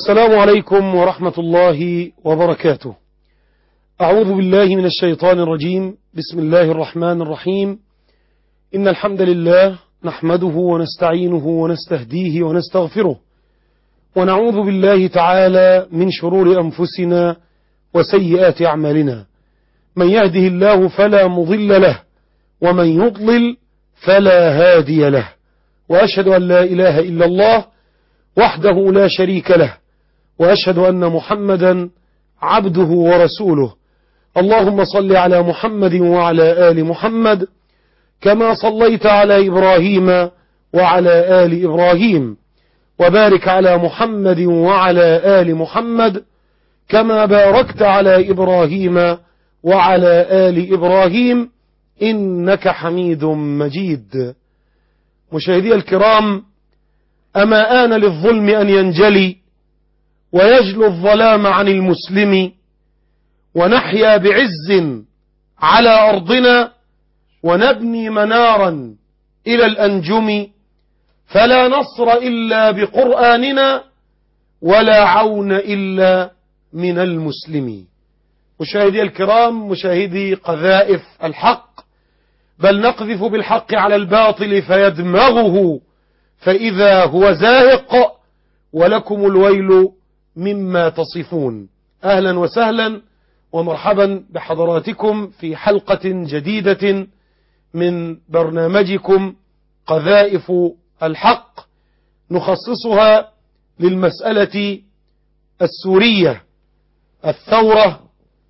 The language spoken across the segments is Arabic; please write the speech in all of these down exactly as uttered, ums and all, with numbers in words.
السلام عليكم ورحمة الله وبركاته. أعوذ بالله من الشيطان الرجيم. بسم الله الرحمن الرحيم. إن الحمد لله نحمده ونستعينه ونستهديه ونستغفره، ونعوذ بالله تعالى من شرور أنفسنا وسيئات أعمالنا. من يهده الله فلا مضل له، ومن يضلل فلا هادي له، وأشهد أن لا إله إلا الله وحده لا شريك له، وأشهد أن محمدا عبده ورسوله. اللهم صل على محمد وعلى آل محمد كما صليت على إبراهيم وعلى آل إبراهيم، وبارك على محمد وعلى آل محمد كما باركت على إبراهيم وعلى آل إبراهيم إنك حميد مجيد. مشاهدي الكرام، أما آن للظلم أن ينجلي ويجلو الظلام عن المسلم، ونحيا بعز على أرضنا ونبني منارا إلى الأنجم، فلا نصر إلا بقرآننا ولا عون إلا من المسلم. مشاهدي الكرام، مشاهدي قذائف الحق، بل نقذف بالحق على الباطل فيدمغه فإذا هو زاهق، ولكم الويل مما تصفون. أهلا وسهلا ومرحبا بحضراتكم في حلقة جديدة من برنامجكم قذائف الحق، نخصصها للمسألة السورية. الثورة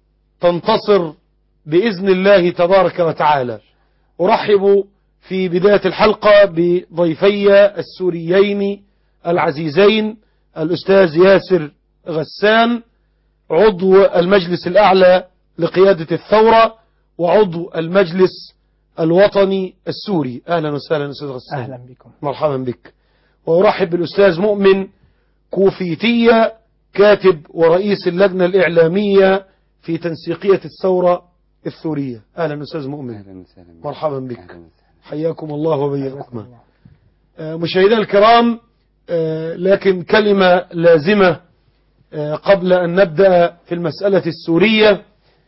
تنتصر بإذن الله تبارك وتعالى. أرحب في بداية الحلقة بضيفي السوريين العزيزين، الأستاذ ياسر غسان عضو المجلس الأعلى لقيادة الثورة وعضو المجلس الوطني السوري. أهلا وسهلا أستاذ غسان. أهلا بكم. مرحبا بك. وأرحب بالأستاذ مؤمن كوفيتية، كاتب ورئيس اللجنة الإعلامية في تنسيقية الثورة السورية. أهلا أستاذ مؤمن. أهلا وسهلا. مرحبا بك. أهلا. حياكم الله وبياكم. مشاهدينا الكرام، لكن كلمة لازمة قبل أن نبدأ في المسألة السورية.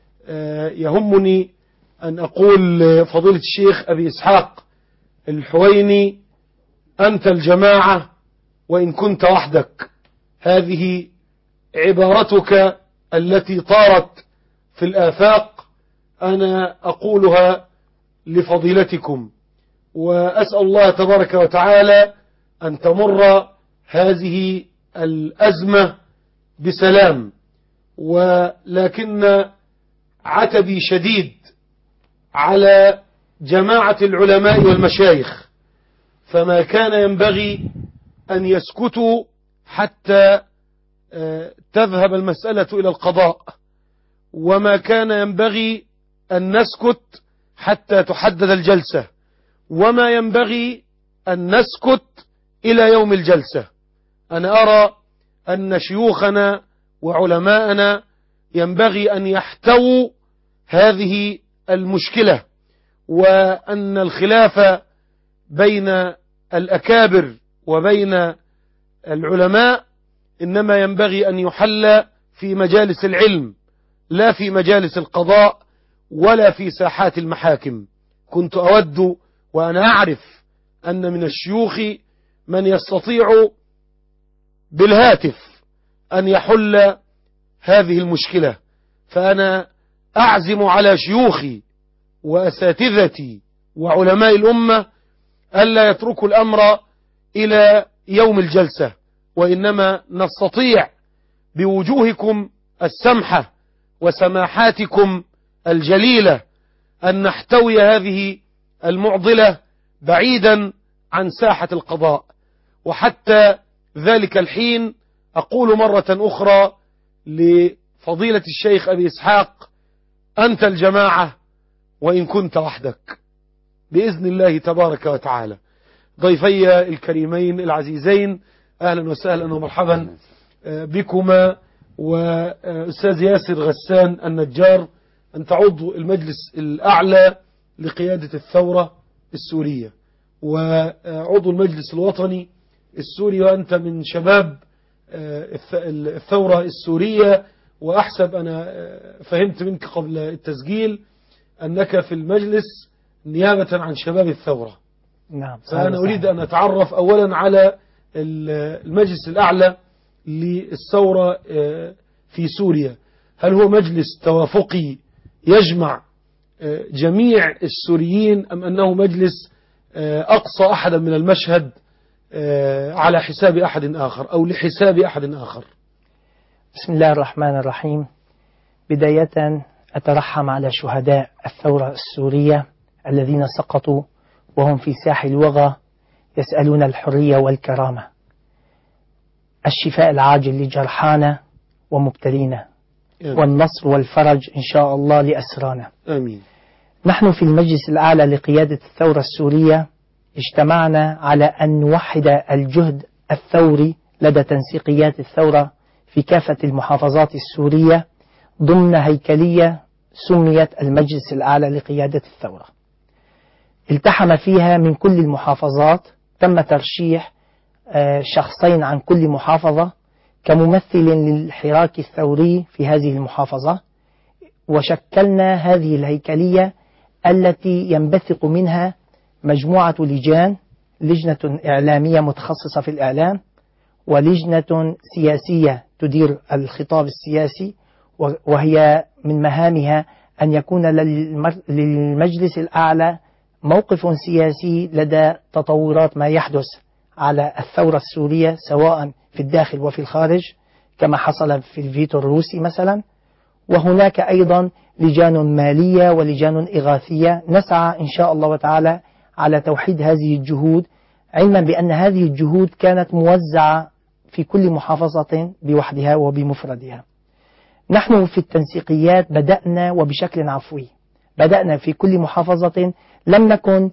يهمني أن أقول لفضيلة الشيخ أبي إسحاق الحويني: أنت الجماعة وإن كنت وحدك. هذه عبارتك التي طارت في الآفاق، أنا أقولها لفضيلتكم، وأسأل الله تبارك وتعالى أن تمر هذه الأزمة بسلام. ولكن عتبي شديد على جماعة العلماء والمشايخ، فما كان ينبغي أن يسكتوا حتى تذهب المسألة إلى القضاء، وما كان ينبغي أن نسكت حتى تحدد الجلسة، وما ينبغي أن نسكت إلى يوم الجلسة. أنا أرى أن شيوخنا وعلماءنا ينبغي أن يحتووا هذه المشكلة، وأن الخلاف بين الأكابر وبين العلماء إنما ينبغي أن يحل في مجالس العلم، لا في مجالس القضاء ولا في ساحات المحاكم. كنت أود وأنا أعرف أن من الشيوخ من يستطيع بالهاتف أن يحل هذه المشكلة، فأنا أعزم على شيوخي وأساتذتي وعلماء الأمة ألا يتركوا الأمر إلى يوم الجلسة، وإنما نستطيع بوجوهكم السمحة وسماحاتكم الجليلة أن نحتوي هذه المعضلة بعيدا عن ساحة القضاء. وحتى ذلك الحين أقول مرة أخرى لفضيلة الشيخ أبي إسحاق: أنت الجماعة وإن كنت وحدك، بإذن الله تبارك وتعالى. ضيفي الكريمين العزيزين، أهلا وسهلا ومرحبا بكما. وأستاذ ياسر غسان النجار، أنت عضو المجلس الأعلى لقيادة الثورة السورية وعضو المجلس الوطني السوري، وأنت من شباب الثورة السورية. وأحسب أنا فهمت منك قبل التسجيل أنك في المجلس نيابة عن شباب الثورة. نعم. فأنا أريد أن أتعرف أولا على المجلس الأعلى للثورة في سوريا. هل هو مجلس توافقي يجمع جميع السوريين أم أنه مجلس أقصى أحدا من المشهد على حساب أحد آخر أو لحساب أحد آخر؟ بسم الله الرحمن الرحيم. بداية أترحم على شهداء الثورة السورية الذين سقطوا وهم في ساح الوغى يسألون الحرية والكرامة. الشفاء العاجل لجرحانا ومبتلينا، والنصر والفرج إن شاء الله لأسرانا. آمين. نحن في المجلس الأعلى لقيادة الثورة السورية اجتمعنا على أن نوحد الجهد الثوري لدى تنسيقيات الثورة في كافة المحافظات السورية ضمن هيكلية سميت المجلس الأعلى لقيادة الثورة. التحم فيها من كل المحافظات، تم ترشيح شخصين عن كل محافظة كممثل للحراك الثوري في هذه المحافظة، وشكلنا هذه الهيكلية التي ينبثق منها مجموعة لجان: لجنة إعلامية متخصصة في الإعلام، ولجنة سياسية تدير الخطاب السياسي، وهي من مهامها أن يكون للمجلس الأعلى موقف سياسي لدى تطورات ما يحدث على الثورة السورية سواء في الداخل وفي الخارج كما حصل في الفيتو الروسي مثلا. وهناك أيضا لجان مالية ولجان إغاثية. نسعى إن شاء الله وتعالى على توحيد هذه الجهود، علما بأن هذه الجهود كانت موزعة في كل محافظة بوحدها وبمفردها. نحن في التنسيقيات بدأنا وبشكل عفوي، بدأنا في كل محافظة. لم نكن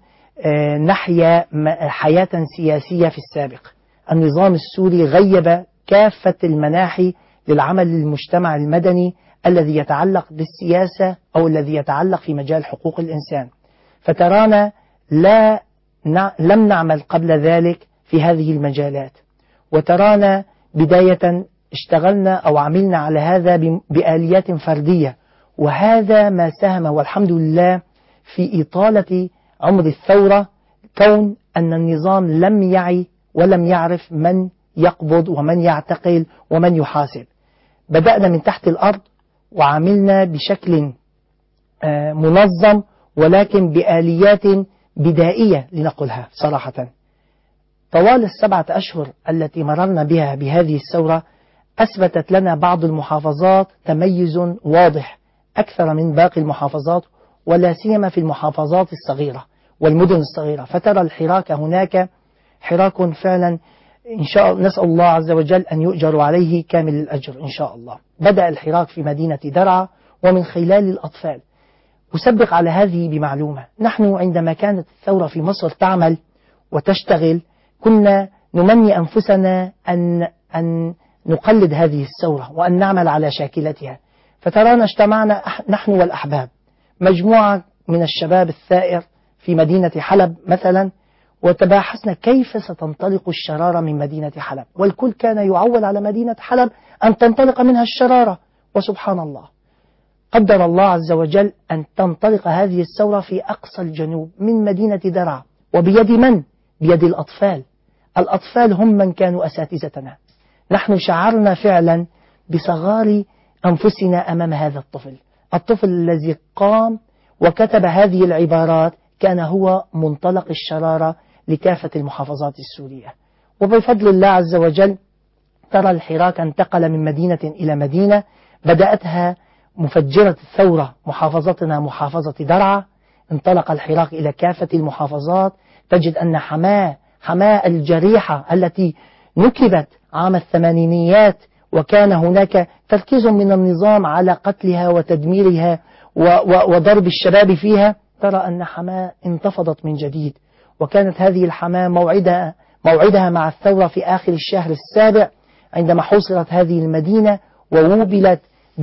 نحيا حياة سياسية في السابق. النظام السوري غيب كافة المناحي للعمل للمجتمع المدني الذي يتعلق بالسياسة أو الذي يتعلق في مجال حقوق الإنسان. فترانا لا لم نعمل قبل ذلك في هذه المجالات، وترانا بداية اشتغلنا أو عملنا على هذا بآليات فردية، وهذا ما ساهم والحمد لله في إطالة عمر الثورة، كون أن النظام لم يعي ولم يعرف من يقبض ومن يعتقل ومن يحاسب. بدأنا من تحت الأرض وعملنا بشكل منظم، ولكن بآليات بدائية لنقلها صراحة. طوال السبعة أشهر التي مررنا بها بهذه الثورة أثبتت لنا بعض المحافظات تميز واضح أكثر من باقي المحافظات، ولا سيما في المحافظات الصغيرة والمدن الصغيرة. فترى الحراك هناك حراك فعلا إن شاء الله، نسأل الله عز وجل أن يؤجر عليه كامل الأجر إن شاء الله. بدأ الحراك في مدينة درعا ومن خلال الأطفال. أسبق على هذه بمعلومة: نحن عندما كانت الثورة في مصر تعمل وتشتغل كنا نمني أنفسنا أن أن نقلد هذه الثورة وأن نعمل على شاكلتها. فترانا اجتمعنا نحن والأحباب، مجموعة من الشباب الثائر في مدينة حلب مثلا، وتباحثنا كيف ستنطلق الشرارة من مدينة حلب، والكل كان يعول على مدينة حلب أن تنطلق منها الشرارة. وسبحان الله، قدر الله عز وجل أن تنطلق هذه الثورة في أقصى الجنوب من مدينة درعا. وبيد من؟ بيد الأطفال. الأطفال هم من كانوا أساتذتنا. نحن شعرنا فعلا بصغار أنفسنا أمام هذا الطفل. الطفل الذي قام وكتب هذه العبارات كان هو منطلق الشرارة لكافة المحافظات السورية. وبفضل الله عز وجل ترى الحراك انتقل من مدينة إلى مدينة. بدأتها مفجرة الثورة محافظتنا محافظة درعا، انطلق الحراك إلى كافة المحافظات. تجد أن حماة حماة الجريحة التي نكبت عام الثمانينيات وكان هناك تركيز من النظام على قتلها وتدميرها وضرب الشباب فيها، ترى أن حماة انتفضت من جديد. وكانت هذه الحماة موعدها, موعدها مع الثورة في آخر الشهر السابع عندما حوصرت هذه المدينة ووبلت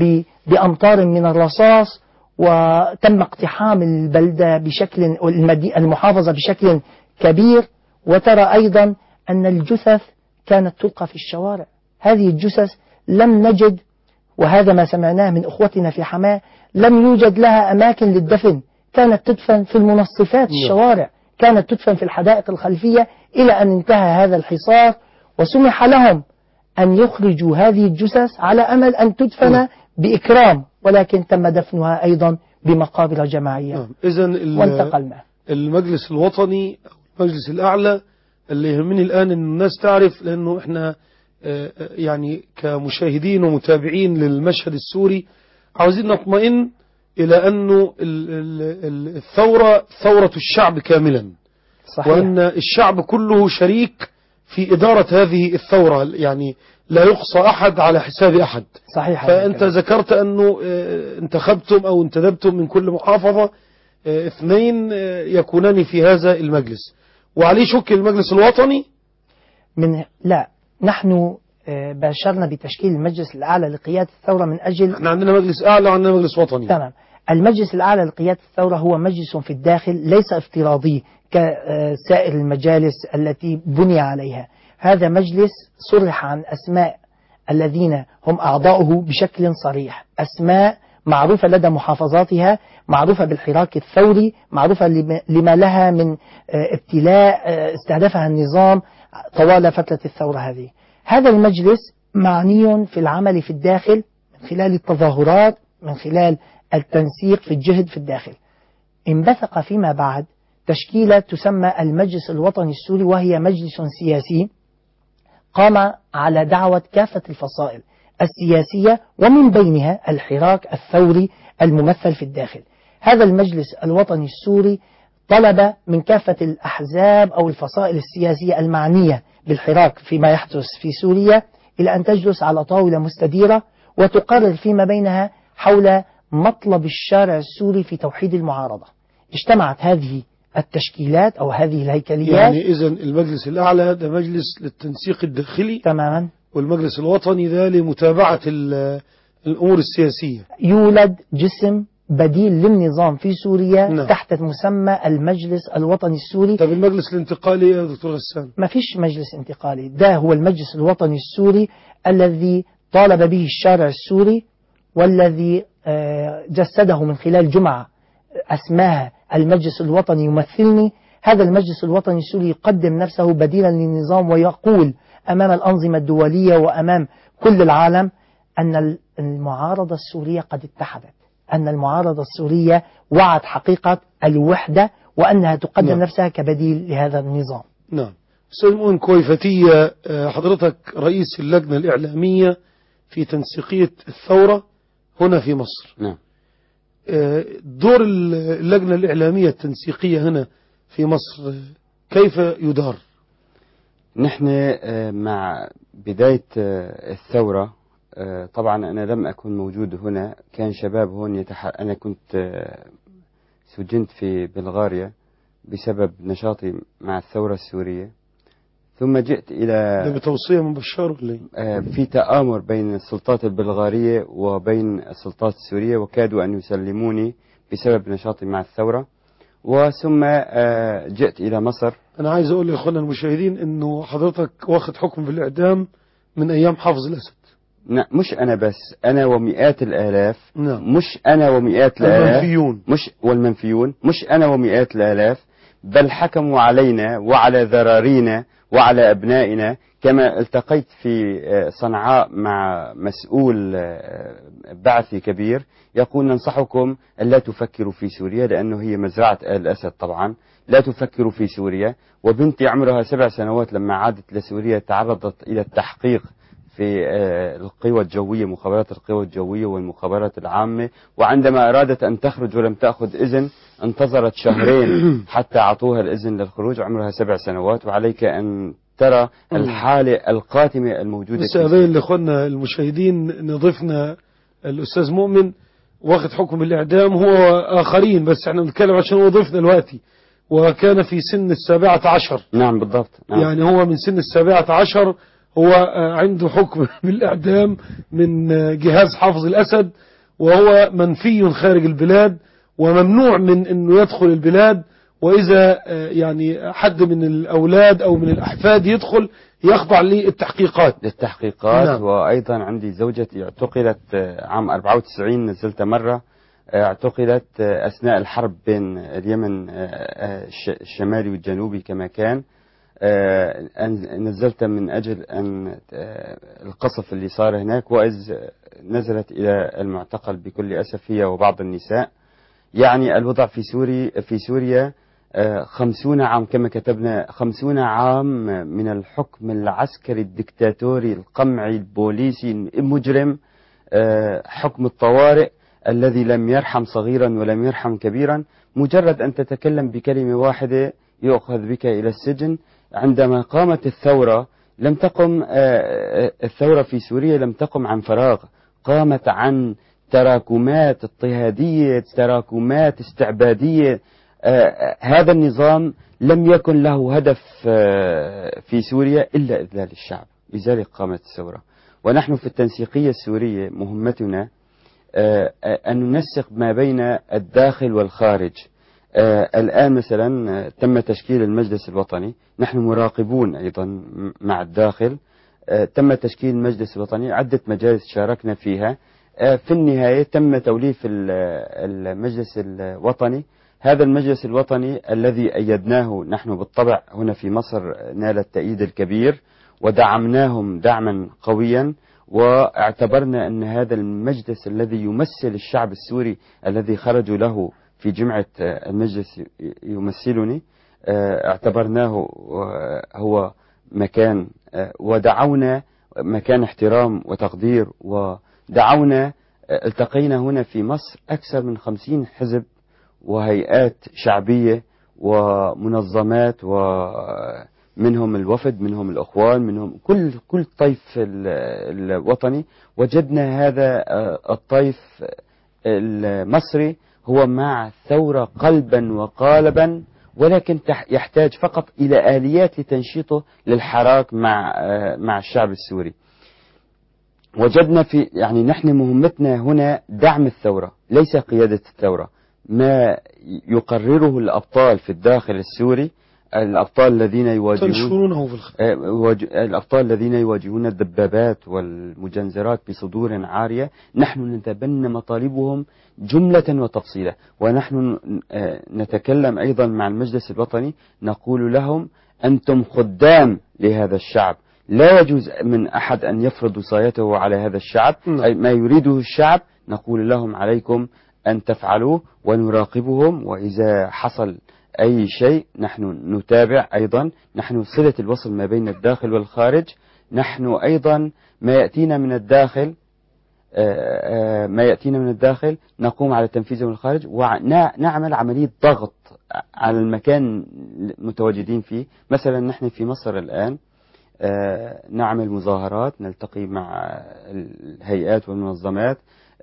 بأمطار من الرصاص، وتم اقتحام البلدة بشكل المحافظة بشكل كبير. وترى أيضا أن الجثث كانت تلقى في الشوارع. هذه الجثث لم نجد، وهذا ما سمعناه من أخوتنا في حماة، لم يوجد لها أماكن للدفن، كانت تدفن في المنصفات الشوارع، كانت تدفن في الحدائق الخلفية، إلى أن انتهى هذا الحصار وسمح لهم أن يخرجوا هذه الجثث على أمل أن تدفن بإكرام، ولكن تم دفنها أيضا بمقابر جماعية. إذن وانتقلنا المجلس الوطني أو المجلس الأعلى اللي يهمني الآن أن الناس تعرف، لأنه إحنا يعني كمشاهدين ومتابعين للمشهد السوري عاوزين نطمئن إلى أنه الثورة ثورة الشعب كاملا، صحيح. وأن الشعب كله شريك في إدارة هذه الثورة، يعني لا يقصى أحد على حساب أحد، صحيح. فأنت ذكرت أنه انتخبتم أو انتدبتم من كل محافظة اثنين يكونان في هذا المجلس، وعليه شكل المجلس الوطني من لا نحن باشرنا بتشكيل المجلس الأعلى لقيادة الثورة من أجل احنا عندنا مجلس أعلى وعندنا مجلس وطني. تمام. المجلس الأعلى لقيادة الثورة هو مجلس في الداخل ليس افتراضي كسائر المجالس التي بني عليها. هذا مجلس صرح عن أسماء الذين هم أعضاؤه بشكل صريح، أسماء معروفة لدى محافظاتها، معروفة بالحراك الثوري، معروفة لما لها من ابتلاء استهدفها النظام طوال فترة الثورة هذه. هذا المجلس معني في العمل في الداخل من خلال التظاهرات، من خلال التنسيق في الجهد في الداخل. انبثق فيما بعد تشكيلة تسمى المجلس الوطني السوري، وهي مجلس سياسي قام على دعوة كافة الفصائل السياسية ومن بينها الحراك الثوري الممثل في الداخل. هذا المجلس الوطني السوري طلب من كافة الأحزاب أو الفصائل السياسية المعنية بالحراك فيما يحدث في سوريا إلى أن تجلس على طاولة مستديرة وتقرر فيما بينها حول مطلب الشارع السوري في توحيد المعارضة. اجتمعت هذه التشكيلات أو هذه الهيكليات. يعني إذن المجلس الأعلى ده مجلس للتنسيق الداخلي تماما، والمجلس الوطني ده لمتابعة الأمور السياسية. يولد جسم بديل للنظام في سوريا، نعم. تحت مسمى المجلس الوطني السوري. طب المجلس الانتقالي يا دكتور غسان؟ ما فيش مجلس انتقالي، ده هو المجلس الوطني السوري الذي طالب به الشارع السوري، والذي جسده من خلال جمعة أسماها المجلس الوطني يمثلني. هذا المجلس الوطني السوري يقدم نفسه بديلا للنظام، ويقول أمام الأنظمة الدولية وأمام كل العالم أن المعارضة السورية قد اتحدت، أن المعارضة السورية وعت حقيقة الوحدة، وأنها تقدم نعم. نفسها كبديل لهذا النظام. نعم. أستاذ مؤمن كويفتية، حضرتك رئيس اللجنة الإعلامية في تنسيقية الثورة هنا في مصر. نعم. دور اللجنة الإعلامية التنسيقية هنا في مصر كيف يدار؟ نحن مع بداية الثورة طبعا أنا لم أكن موجود هنا، كان شباب هون يتح... أنا كنت سجنت في بلغاريا بسبب نشاطي مع الثورة السورية، ثم جئت إلى بتوصية من بشار ولا في تآمر بين السلطات البلغارية وبين السلطات السورية، وكادوا أن يسلموني بسبب نشاطي مع الثورة، وثم جئت إلى مصر. أنا عايز أقول لإخواننا المشاهدين إنه حضرتك واخد حكم بالإعدام من أيام حافظ الأسد. نعم، مش أنا بس، أنا ومئات الآلاف. نعم. مش أنا ومئات الآلاف المنفيون. مش والمنفيون مش أنا ومئات الآلاف، بل حكموا علينا وعلى ذرارينا وعلى أبنائنا. كما التقيت في صنعاء مع مسؤول بعثي كبير يقول ننصحكم أن لا تفكروا في سوريا، لأنه هي مزرعة آل الأسد طبعا، لا تفكروا في سوريا. وبنتي عمرها سبع سنوات لما عادت لسوريا تعرضت إلى التحقيق في القوى الجوية، مخابرات القوى الجوية والمخابرات العامة، وعندما أرادت أن تخرج ولم تأخذ إذن انتظرت شهرين حتى أعطوها الإذن للخروج، عمرها سبع سنوات. وعليك أن ترى الحالة القاتمة الموجودة. بس أبين لأخواننا المشاهدين نضيفنا الأستاذ مؤمن واخد حكم الإعدام هو آخرين، بس احنا نتكلم عشان هو ضيفنا دلوقتي، وكان في سن السابعة عشر. نعم بالضبط. نعم. يعني هو من سن السابعة عشر هو عنده حكم بالإعدام من جهاز حافظ الأسد، وهو منفي خارج البلاد وممنوع من أنه يدخل البلاد، وإذا يعني حد من الأولاد أو من الأحفاد يدخل يخضع للتحقيقات. للتحقيقات. نعم. وأيضا عندي زوجتي اعتقلت عام أربعة وتسعين، نزلت مرة، اعتقلت أثناء الحرب بين اليمن الشمالي والجنوبي كما كان. نزلت من أجل أن القصف اللي صار هناك، وإذ نزلت إلى المعتقل بكل أسف هي وبعض النساء. يعني الوضع في سوري في سوريا خمسون عام كما كتبنا، خمسون عام من الحكم العسكري الدكتاتوري القمعي البوليسي المجرم، حكم الطوارئ الذي لم يرحم صغيرا ولم يرحم كبيرا. مجرد أن تتكلم بكلمة واحدة يؤخذ بك إلى السجن. عندما قامت الثورة لم تقم الثورة في سوريا لم تقم عن فراغ، قامت عن تراكمات اضطهادية، تراكمات استعبادية. هذا النظام لم يكن له هدف في سوريا إلا إذلال الشعب، لذلك قامت الثورة. ونحن في التنسيقية السورية مهمتنا أن ننسق ما بين الداخل والخارج. الآن مثلا تم تشكيل المجلس الوطني، نحن مراقبون أيضا مع الداخل. تم تشكيل المجلس الوطني، عدة مجالس شاركنا فيها. في النهاية تم توليف المجلس الوطني. هذا المجلس الوطني الذي أيدناه نحن بالطبع هنا في مصر نال التأييد الكبير، ودعمناهم دعما قويا، واعتبرنا أن هذا المجلس الذي يمثل الشعب السوري الذي خرجوا له في جمعة المجلس يمثلني، اعتبرناه هو مكان، ودعونا مكان احترام وتقدير. ودعونا التقينا هنا في مصر أكثر من خمسين حزب وهيئات شعبية ومنظمات، ومنهم الوفد، منهم الأخوان، منهم كل كل طيف الوطني. وجدنا هذا الطيف المصري هو مع الثورة قلبا وقالبا، ولكن يحتاج فقط إلى آليات لتنشيطه للحراك مع مع الشعب السوري. وجدنا في يعني نحن مهمتنا هنا دعم الثورة ليس قيادة الثورة. ما يقرره الأبطال في الداخل السوري، الأبطال الذين يواجهون الأبطال الذين يواجهون الدبابات والمجنزرات بصدور عارية، نحن نتبنى مطالبهم جملة وتفصيلا. ونحن نتكلم أيضا مع المجلس الوطني، نقول لهم أنتم خدام لهذا الشعب، لا يجوز من أحد أن يفرض وصايته على هذا الشعب. أي ما يريده الشعب نقول لهم عليكم أن تفعلوه، ونراقبهم، وإذا حصل أي شيء نحن نتابع. أيضا نحن صلة الوصل ما بين الداخل والخارج. نحن أيضا ما يأتينا من الداخل ما يأتينا من الداخل نقوم على تنفيذه من الخارج، ونعمل عملية ضغط على المكان المتواجدين فيه. مثلا نحن في مصر الآن نعمل مظاهرات، نلتقي مع الهيئات والمنظمات،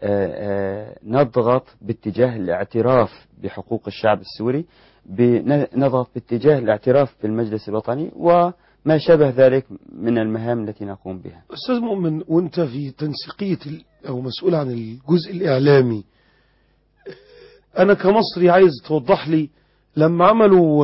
نضغط باتجاه الاعتراف بحقوق الشعب السوري، نضغط باتجاه الاعتراف بالمجلس الوطني وما شابه ذلك من المهام التي نقوم بها. أستاذ مؤمن، وانت في تنسيقية أو مسؤول عن الجزء الإعلامي، أنا كمصري عايز توضح لي لما عملوا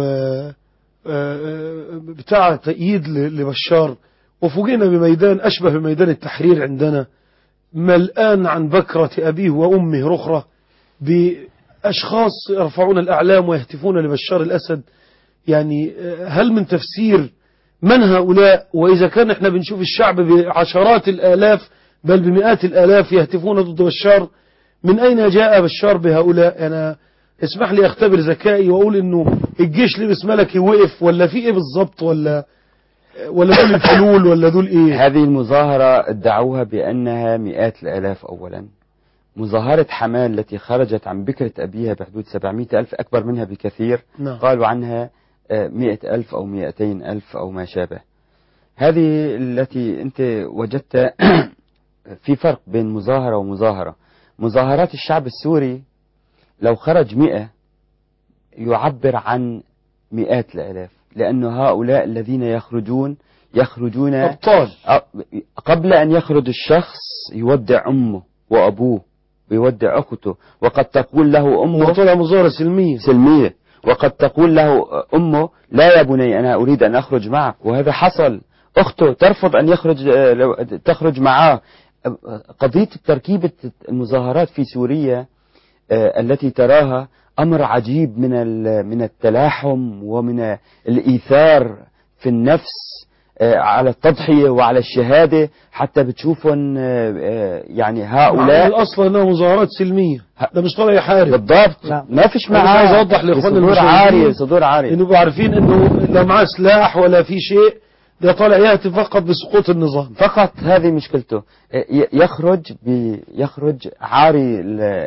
بتاع تأييد لبشار وفوجئنا بميدان أشبه بميدان التحرير عندنا ملآن عن بكرة أبيه وأمه رخرة بأشخاص يرفعون الأعلام ويهتفون لبشار الأسد. يعني هل من تفسير من هؤلاء؟ وإذا كان احنا بنشوف الشعب بعشرات الآلاف بل بمئات الآلاف يهتفون ضد بشار، من أين جاء بشار بهؤلاء؟ أنا اسمح لي أختبر ذكائي وأقول إنه الجيش لبس ملكي وقف، ولا في إيه بالضبط، ولا ولا دول الفلول، ولا دول إيه؟ هذه المظاهرة ادعوها بأنها مئات الآلاف. أولا مظاهرة حمال التي خرجت عن بكرة أبيها بحدود سبعمائة ألف، أكبر منها بكثير. نعم. قالوا عنها مئة ألف أو مئتين ألف أو ما شابه. هذه التي أنت وجدت في فرق بين مظاهرة ومظاهرة. مظاهرات الشعب السوري لو خرج مئة يعبر عن مئات الآلاف، لأن هؤلاء الذين يخرجون يخرجون أبطال. قبل أن يخرج الشخص يودع أمه وأبوه ويودع أخته، وقد تقول له أمه طلع مظاهرة سلمية سلمية وقد تقول له أمه لا يا بني أنا أريد أن أخرج معك. وهذا حصل. أخته ترفض أن يخرج تخرج معه. قضية تركيبة المظاهرات في سوريا التي تراها أمر عجيب من من التلاحم ومن الإيثار في النفس على التضحية وعلى الشهادة، حتى بتشوفهم يعني هؤلاء أصلا أنها مظاهرات سلمية، ده مش طالع يحارب. بالضبط، ما فيش معاه. عايز أوضح لإخواننا صدور عارية صدور عارية إنه عارفين إنه لا معاه سلاح ولا في شيء، ده طالع يهتف فقط بسقوط النظام فقط. هذه مشكلته. يخرج يخرج عاري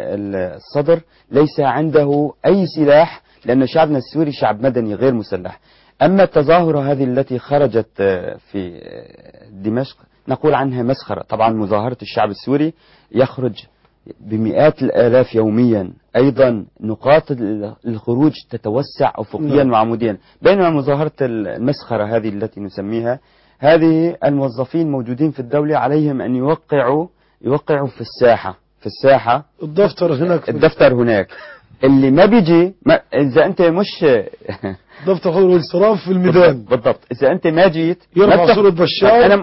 الصدر، ليس عنده أي سلاح، لأن شعبنا السوري شعب مدني غير مسلح. أما التظاهرة هذه التي خرجت في دمشق نقول عنها مسخرة. طبعا مظاهرة الشعب السوري يخرج بمئات الآلاف يوميا، أيضا نقاط الخروج تتوسع أفقيا وعموديا، بينما مظاهرة المسخرة هذه التي نسميها، هذه الموظفين موجودين في الدولة عليهم أن يوقعوا يوقعوا في الساحة في الساحة الدفتر هناك الدفتر هناك. اللي ما بيجي ما إذا أنت مش دفتر حضور الانصراف في الميدان. بالضبط. إذا أنت ما جيت يرفع صورة بشار أنا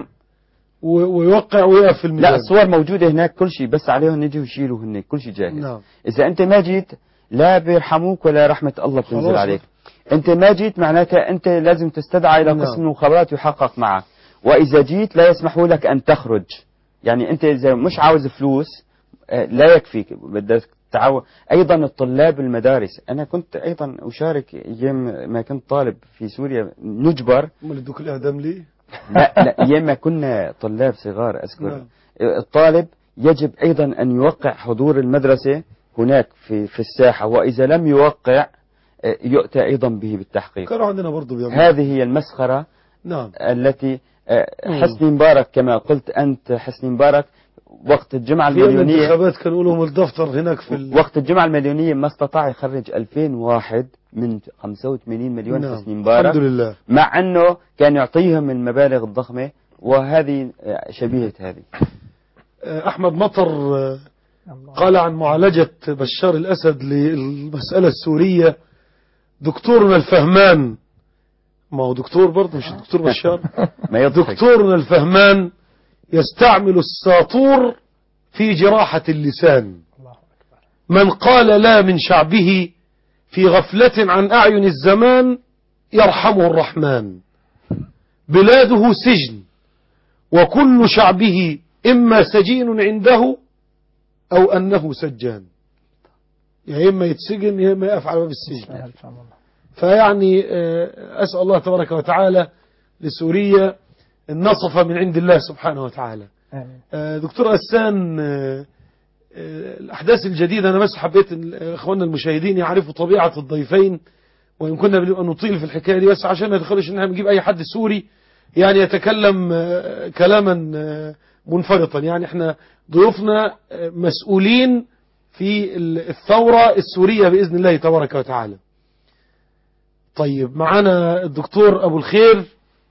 ويوقع ويقف في الميدان. لا، الصور موجودة هناك، كل شيء، بس عليهم يجوا يشيلوا هناك، كل شيء جاهز. نعم. إذا أنت ما جيت لا بيرحموك ولا رحمة الله بتنزل عليك. أنت ما جيت معناتها أنت لازم تستدعى إلى قسم المخابرات يحقق معك، وإذا جيت لا يسمحوا لك أن تخرج. يعني أنت إذا مش عاوز فلوس لا يكفيك، بدك تعاون. أيضا الطلاب المدارس، أنا كنت أيضا أشارك أيام ما كنت طالب في سوريا نجبر. ما ادوك الإعدام ليه؟ لا لا، أيام ما كنا طلاب صغار أذكر. نعم. الطالب يجب أيضا أن يوقع حضور المدرسة هناك في في الساحة، وإذا لم يوقع يؤتى أيضا به بالتحقيق. كانوا عندنا برضو. هذه هي المسخرة. نعم. التي حسني مبارك كما قلت أنت، حسني مبارك وقت الجمعة المليونية في الانتخابات كانوا لهم الدفتر هناك في ال... وقت الجمعة المليونية ما استطاع يخرج ألفين واحد من خمسة وثمانين مليون. نعم. حسني مبارك الحمد لله، مع أنه كان يعطيهم المبالغ الضخمة، وهذه شبيهة هذه. أحمد مطر قال عن معالجة بشار الأسد للمسألة السورية: دكتورنا الفهمان، ما هو دكتور برضه مش دكتور بشار ما دكتورنا الفهمان يستعمل الساطور في جراحة اللسان. من قال لا من شعبه في غفلة عن أعين الزمان يرحمه الرحمن. بلاده سجن وكل شعبه إما سجين عنده أو أنه سجان، يا إما يتسجن يا إما يفعل بالسجن. فيعني أسأل الله تبارك وتعالى لسوريا النصف من عند الله سبحانه وتعالى. دكتور غسان، الأحداث الجديدة، أنا بس حبيت إخواننا المشاهدين يعرفوا طبيعة الضيفين، وإن كنا بنبقى نطيل في الحكاية دي بس عشان ما يدخلش إن احنا نجيب أي حد سوري يعني يتكلم كلاما منفرطا. يعني احنا ضيوفنا مسؤولين في الثورة السورية بإذن الله تبارك وتعالى. طيب، معنا الدكتور أبو الخير،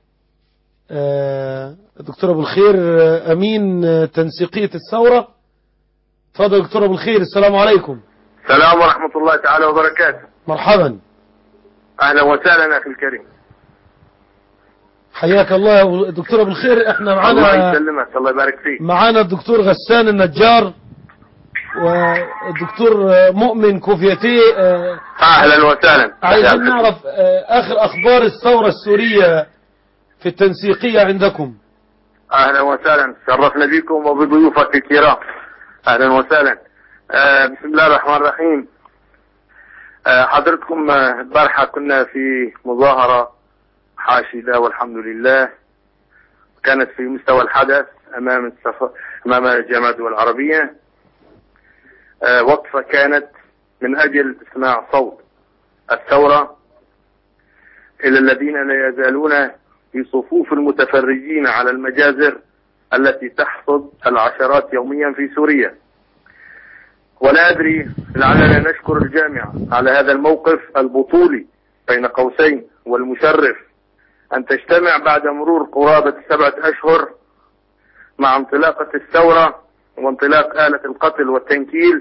الدكتور أبو الخير أمين تنسيقية الثورة. تفضل دكتور أبو الخير. السلام عليكم. السلام ورحمة الله تعالى وبركاته. مرحبا. أهلا وسهلا أخي الكريم. حياك الله دكتور أبو الخير. احنا معنا الله يسلمك، الله يبارك فيك. معنا الدكتور غسان النجار والدكتور مؤمن كوفيتي. أهلا وسهلا. عايزين نعرف آخر أخبار الثورة السورية في التنسيقية عندكم. أهلا وسهلا، شرفنا بكم وبضيوفك الكرام. أهلا وسهلا. آه بسم الله الرحمن الرحيم. آه حضرتكم البارحة كنا في مظاهرة حاشدة والحمد لله، كانت في مستوى الحدث أمام السف... أمام جامعة الدول العربية. آه وقفة كانت من أجل إسماع صوت الثورة إلى الذين لا يزالون في صفوف المتفرجين على المجازر التي تحصد العشرات يوميا في سوريا. ولا أدري لعلنا نشكر الجامعة على هذا الموقف البطولي بين قوسين والمشرف أن تجتمع بعد مرور قرابة سبعة أشهر مع انطلاقة الثورة وانطلاق آلة القتل والتنكيل.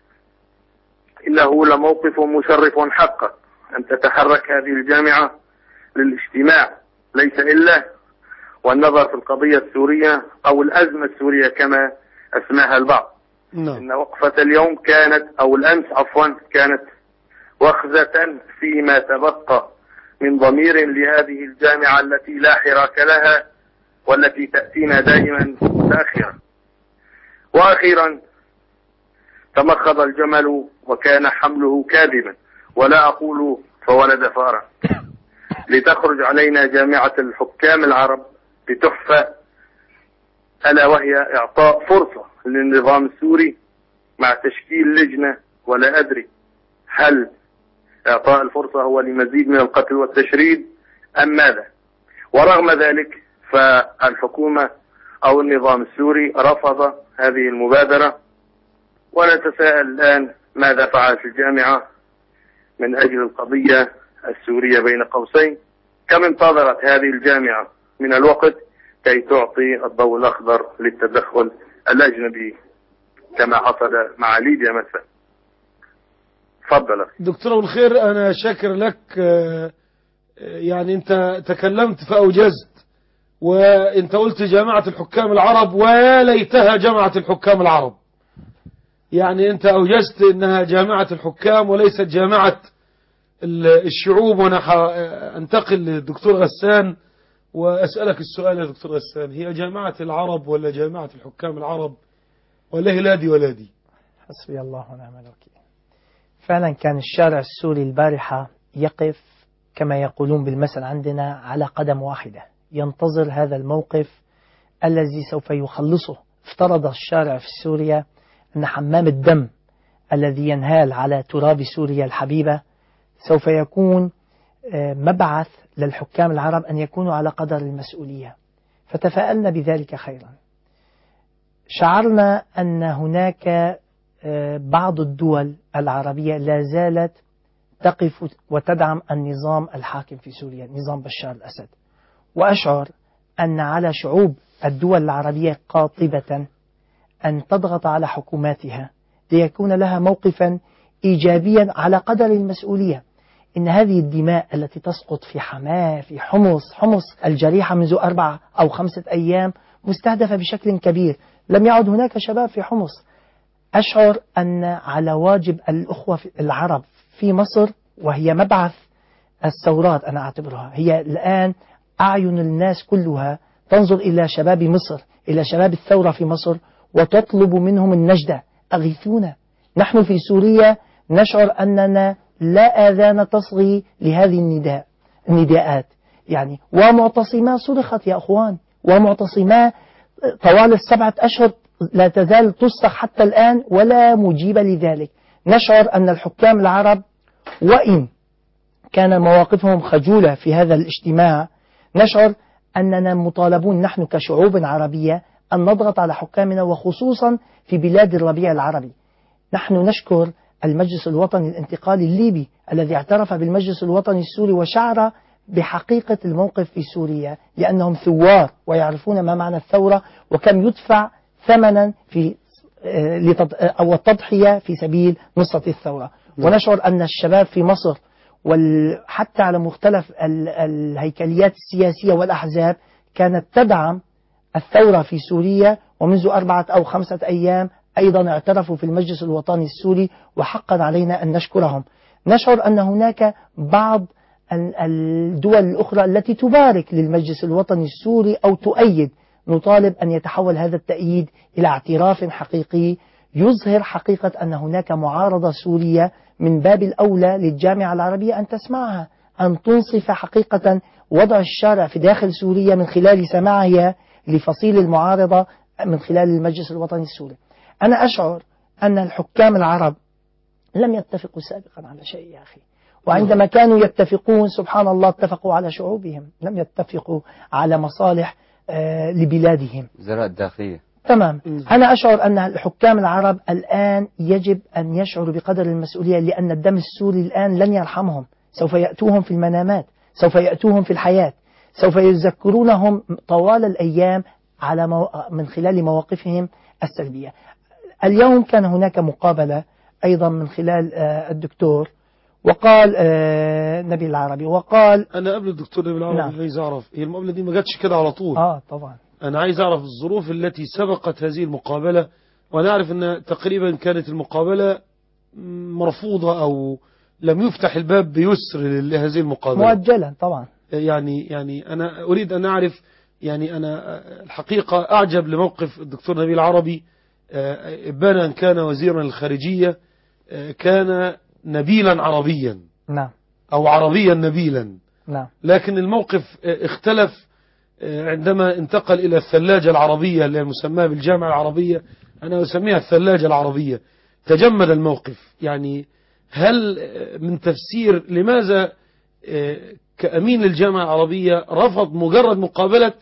إنه لموقف مشرف حقا أن تتحرك هذه الجامعة للاجتماع، ليس إلا والنظر في القضية السورية أو الأزمة السورية كما أسماها البعض. نعم. إن وقفة اليوم كانت أو الأمس عفوا كانت وخزة فيما تبقى من ضمير لهذه الجامعة التي لا حراك لها والتي تأتينا دائما متأخرا. وأخيرا، تمخض الجمل وكان حمله كاذبا، ولا أقول فولد فارا، لتخرج علينا جامعة الحكام العرب بتحفة، ألا وهي إعطاء فرصة للنظام السوري مع تشكيل لجنة، ولا أدري هل إعطاء الفرصة هو لمزيد من القتل والتشريد أم ماذا. ورغم ذلك فالحكومة أو النظام السوري رفض هذه المبادرة، ونتساءل الآن ماذا فعلت الجامعة من أجل القضية السورية بين قوسين، كم انتظرت هذه الجامعة من الوقت كي تعطي الضوء الأخضر للتدخل الأجنبي كما حصل مع ليبيا مثلا. تفضل. دكتور أبو الخير، أنا شاكر لك. يعني أنت تكلمت فأوجزت، وأنت قلت جامعة الحكام العرب، ويا ليتها جامعة الحكام العرب. يعني أنت أوجزت أنها جامعة الحكام وليست جامعة الشعوب. وأنا أنتقل للدكتور غسان وأسألك السؤال يا دكتور غسان، هي جامعة العرب ولا جامعة الحكام العرب، ولا هلادي ولادي؟ حسبي الله ونعم الوكيل. فعلا كان الشارع السوري البارحة يقف كما يقولون بالمثل عندنا على قدم واحدة، ينتظر هذا الموقف الذي سوف يخلصه. افترض الشارع في سوريا أن حمام الدم الذي ينهال على تراب سوريا الحبيبة سوف يكون مبعث للحكام العرب أن يكونوا على قدر المسؤولية، فتفاءلنا بذلك خيرا. شعرنا أن هناك بعض الدول العربية لا زالت تقف وتدعم النظام الحاكم في سوريا، نظام بشار الأسد، وأشعر أن على شعوب الدول العربية قاطبة أن تضغط على حكوماتها ليكون لها موقفا إيجابيا على قدر المسؤولية. إن هذه الدماء التي تسقط في حماة في حمص حمص الجريحة منذ أربعة أو خمسة أيام مستهدفة بشكل كبير، لم يعد هناك شباب في حمص. أشعر أن على واجب الأخوة العرب في مصر، وهي مبعث الثورات، أنا أعتبرها هي الآن أعين الناس كلها تنظر إلى شباب مصر، إلى شباب الثورة في مصر، وتطلب منهم النجدة. أغيثونا، نحن في سوريا نشعر أننا لا آذان تصغي لهذه النداء النداءات. يعني ومعتصما صرخت يا أخوان، ومعتصما طوال السبعة أشهر لا تزال تصرخ حتى الآن ولا مجيب لذلك. نشعر أن الحكام العرب وإن كان مواقفهم خجولة في هذا الاجتماع، نشعر أننا مطالبون نحن كشعوب عربية أن نضغط على حكامنا، وخصوصا في بلاد الربيع العربي. نحن نشكر المجلس الوطني الانتقالي الليبي الذي اعترف بالمجلس الوطني السوري وشعر بحقيقة الموقف في سوريا، لأنهم ثوار ويعرفون ما معنى الثورة وكم يدفع ثمنا في أو التضحية في سبيل نصرة الثورة. ونشعر أن الشباب في مصر وحتى على مختلف الهيكليات السياسية والأحزاب كانت تدعم الثورة في سوريا، ومنذ أربعة أو خمسة أيام أيضا اعترفوا في المجلس الوطني السوري، وحقا علينا أن نشكرهم. نشعر أن هناك بعض الدول الأخرى التي تبارك للمجلس الوطني السوري أو تؤيد. نطالب أن يتحول هذا التأييد إلى اعتراف حقيقي يظهر حقيقة أن هناك معارضة سورية. من باب الأولى للجامعة العربية أن تسمعها، أن تنصف حقيقة وضع الشارع في داخل سوريا من خلال سماعها لفصيل المعارضة من خلال المجلس الوطني السوري. أنا أشعر أن الحكام العرب لم يتفقوا سابقا على شيء يا أخي، وعندما كانوا يتفقون سبحان الله اتفقوا على شعوبهم، لم يتفقوا على مصالح آه لبلادهم. وزراء الداخلية. تمام. أنا أشعر أن الحكام العرب الآن يجب أن يشعروا بقدر المسؤولية، لأن الدم السوري الآن لن يرحمهم. سوف يأتوهم في المنامات، سوف يأتوهم في الحياة، سوف يذكرونهم طوال الأيام على مو... من خلال مواقفهم السلبية. اليوم كان هناك مقابلة أيضا من خلال الدكتور، وقال آه نبيل العربي وقال أنا قبل الدكتور نبيل العربي نعم. عايز أعرف هي المقابلة دي ما جاتش كده على طول. آه طبعا أنا عايز أعرف الظروف التي سبقت هذه المقابلة، وأنا أعرف أن تقريبا كانت المقابلة مرفوضة أو لم يفتح الباب بيسر لهذه المقابلة مؤجلا طبعا. يعني يعني أنا أريد أن أعرف، يعني أنا الحقيقة أعجب لموقف الدكتور نبيل العربي. إبانا أن كان وزيرا الخارجية كان نبيلا عربيا نعم أو عربيا نبيلا، نعم. لكن الموقف اختلف عندما انتقل إلى الثلاجة العربية اللي مسماها بالجامعة العربية، أنا أسميها الثلاجة العربية. تجمد الموقف. يعني هل من تفسير لماذا كأمين الجامعة العربية رفض مجرد مقابلة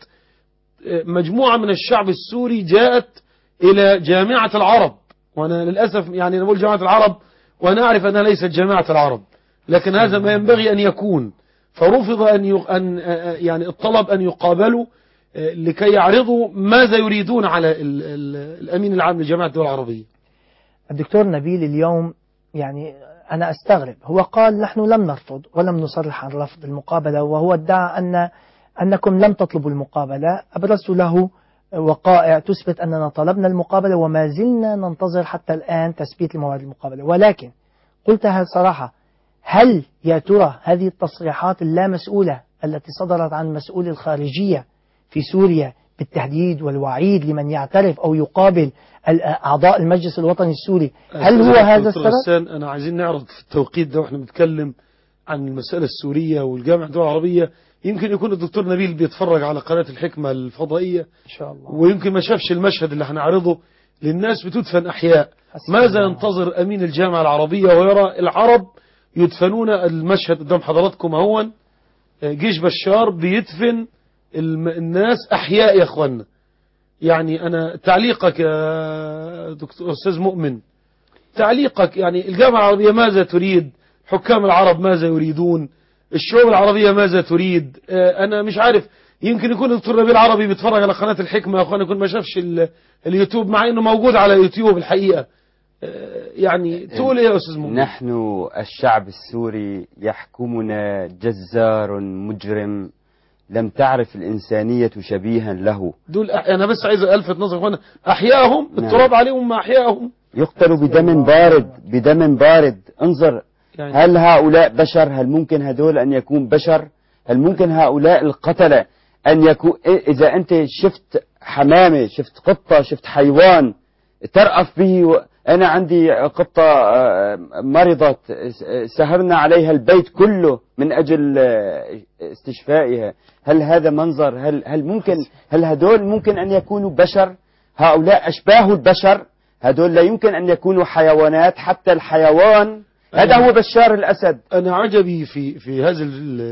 مجموعة من الشعب السوري جاءت إلى جامعة العرب؟ وأنا للأسف يعني نقول جامعة العرب وأنا أعرف أنها ليست جامعة العرب، لكن هذا ما ينبغي أن يكون. فرفض أن يق... أن يعني الطلب أن يقابلوا لكي يعرضوا ماذا يريدون على ال... ال... الأمين العام لجامعة الدول العربية. الدكتور نبيل اليوم يعني أنا أستغرب، هو قال نحن لم نرفض ولم نصرح عن رفض المقابلة، وهو ادعى أن أنكم لم تطلبوا المقابلة. أبرزت له وقائع تثبت أننا طلبنا المقابلة وما زلنا ننتظر حتى الآن تثبيت الموعد المقابلة. ولكن قلتها صراحة، هل يا ترى هذه التصريحات اللامسؤولة التي صدرت عن مسؤول الخارجية في سوريا بالتهديد والوعيد لمن يعترف أو يقابل أعضاء المجلس الوطني السوري، هل هو هذا السبب؟ أنا عايزين نعرض في التوقيت ده وإحنا بنتكلم عن المسألة السورية والجامعة الدول العربية، يمكن يكون الدكتور نبيل بيتفرج على قناة الحكمة الفضائية إن شاء الله، ويمكن ما شافش المشهد اللي هنعرضه للناس بتدفن أحياء. ماذا ينتظر أمين الجامعة العربية ويرى العرب يدفنون؟ المشهد قدام حضراتكم اهون، جيش بشار بيدفن الناس أحياء يا أخوانا. يعني أنا تعليقك يا دكتور أستاذ مؤمن، تعليقك يعني الجامعة العربية ماذا تريد؟ حكام العرب ماذا يريدون؟ الشعوب العربية ماذا تريد؟ أنا مش عارف، يمكن يكون الدكتور نبيل العربي بيتفرج على قناة الحكمة يا أخوانا، يكون ما شافش اليوتيوب مع إنه موجود على يوتيوب الحقيقة. يعني تقول إيه يا أستاذ مؤمن؟ نحن الشعب السوري يحكمنا جزار مجرم لم تعرف الإنسانية شبيها له. دول أنا بس عايز ألفت نظر أخوانا، أحياهم التراب عليهم ما أحياهم، يقتلوا بدم بارد بدم بارد. انظر، يعني هل هؤلاء بشر؟ هل ممكن هدول أن يكون بشر؟ هل ممكن هؤلاء القتلة أن يكون؟ إذا أنت شفت حمامة، شفت قطة، شفت حيوان ترأف به و... أنا عندي قطة مرضت سهرنا عليها البيت كله من أجل استشفائها. هل هذا منظر؟ هل هل ممكن هل هدول ممكن أن يكونوا بشر؟ هؤلاء أشباه البشر، هدول لا يمكن أن يكونوا حيوانات. حتى الحيوان هذا هو بشار الأسد. أنا عجبي في في هذا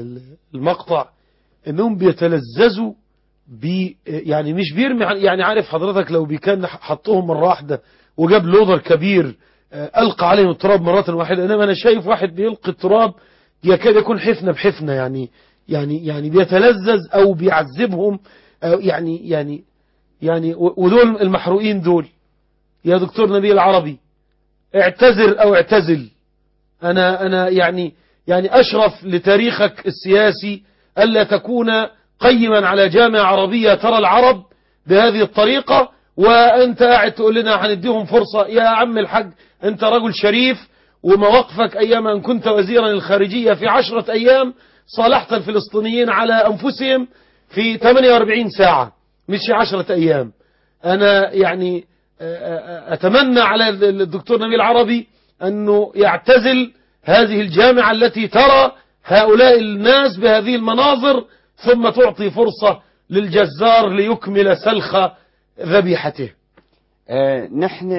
المقطع أنهم بيتلذذوا ب يعني مش بيرمي، يعني عارف حضرتك لو بكان حطوهم مرة واحدة وجاب لودر كبير ألقى عليهم التراب مرة واحدة، إنما أنا شايف واحد بيلقي التراب يكاد يكون حفنة بحفنة، يعني يعني يعني بيتلذذ أو بيعذبهم أو يعني يعني يعني ودول المحروقين دول. يا دكتور نبيل العربي اعتذر أو اعتزل. أنا أنا يعني يعني أشرف لتاريخك السياسي ألا تكون قيما على جامعة عربية ترى العرب بهذه الطريقة وأنت قاعد تقول لنا هنديهم فرصة. يا عم الحاج، أنت رجل شريف ومواقفك أيام أن كنت وزيرا الخارجية في عشرة أيام صالحت الفلسطينيين على أنفسهم في ثمانية وأربعين ساعة مش عشرة أيام. أنا يعني أتمنى على الدكتور نبيل العربي أنه يعتزل هذه الجامعة التي ترى هؤلاء الناس بهذه المناظر ثم تعطي فرصة للجزار ليكمل سلخ ذبيحته. آه نحن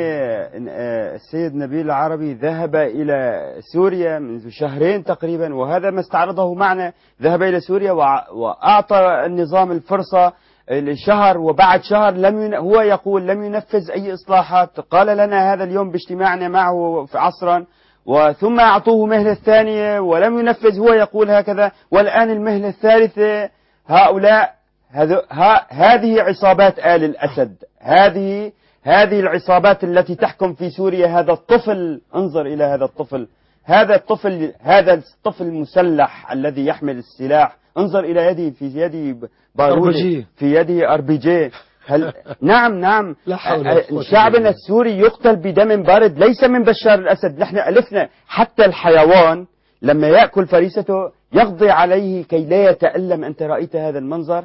آه السيد نبيل العربي ذهب إلى سوريا منذ شهرين تقريبا، وهذا ما استعرضه معنا. ذهب إلى سوريا وأعطى النظام الفرصة لشهر، وبعد شهر لم ين... هو يقول لم ينفذ أي إصلاحات. قال لنا هذا اليوم باجتماعنا معه في عصرا، وثم أعطوه مهلة ثانية ولم ينفذ، هو يقول هكذا. والآن المهلة الثالثة. هؤلاء هذ... ها... هذه عصابات آل الأسد، هذه هذه العصابات التي تحكم في سوريا. هذا الطفل، انظر إلى هذا الطفل، هذا الطفل هذا الطفل المسلح الذي يحمل السلاح، انظر إلى يده، في يده بارود، في يده ار بي جي. هل نعم نعم لا حول ولا قوة. شعبنا السوري يقتل بدم بارد ليس من بشار الأسد. نحن ألفنا حتى الحيوان لما يأكل فريسته يقضي عليه كي لا يتألم. أنت رأيت هذا المنظر؟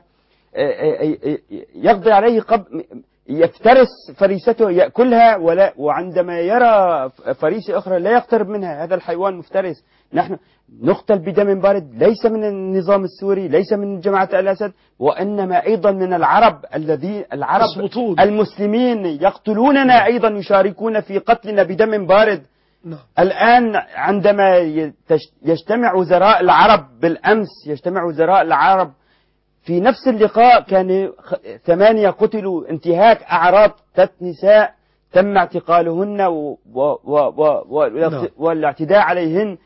يقضي عليه قبل يفترس فريسته يأكلها، ولا وعندما يرى فريسة أخرى لا يقترب منها. هذا الحيوان مفترس. نحن نقتل بدم بارد ليس من النظام السوري، ليس من جماعة الأسد، وإنما أيضا من العرب الذي العرب المسلمين يقتلوننا أيضا، يشاركون في قتلنا بدم بارد. نعم. الآن عندما يجتمع وزراء العرب بالأمس، يجتمع وزراء العرب في نفس اللقاء كان ثمانية قتلوا، انتهاك أعراض ثلاث نساء تم اعتقالهن و و و و نعم. والاعتداء عليهن.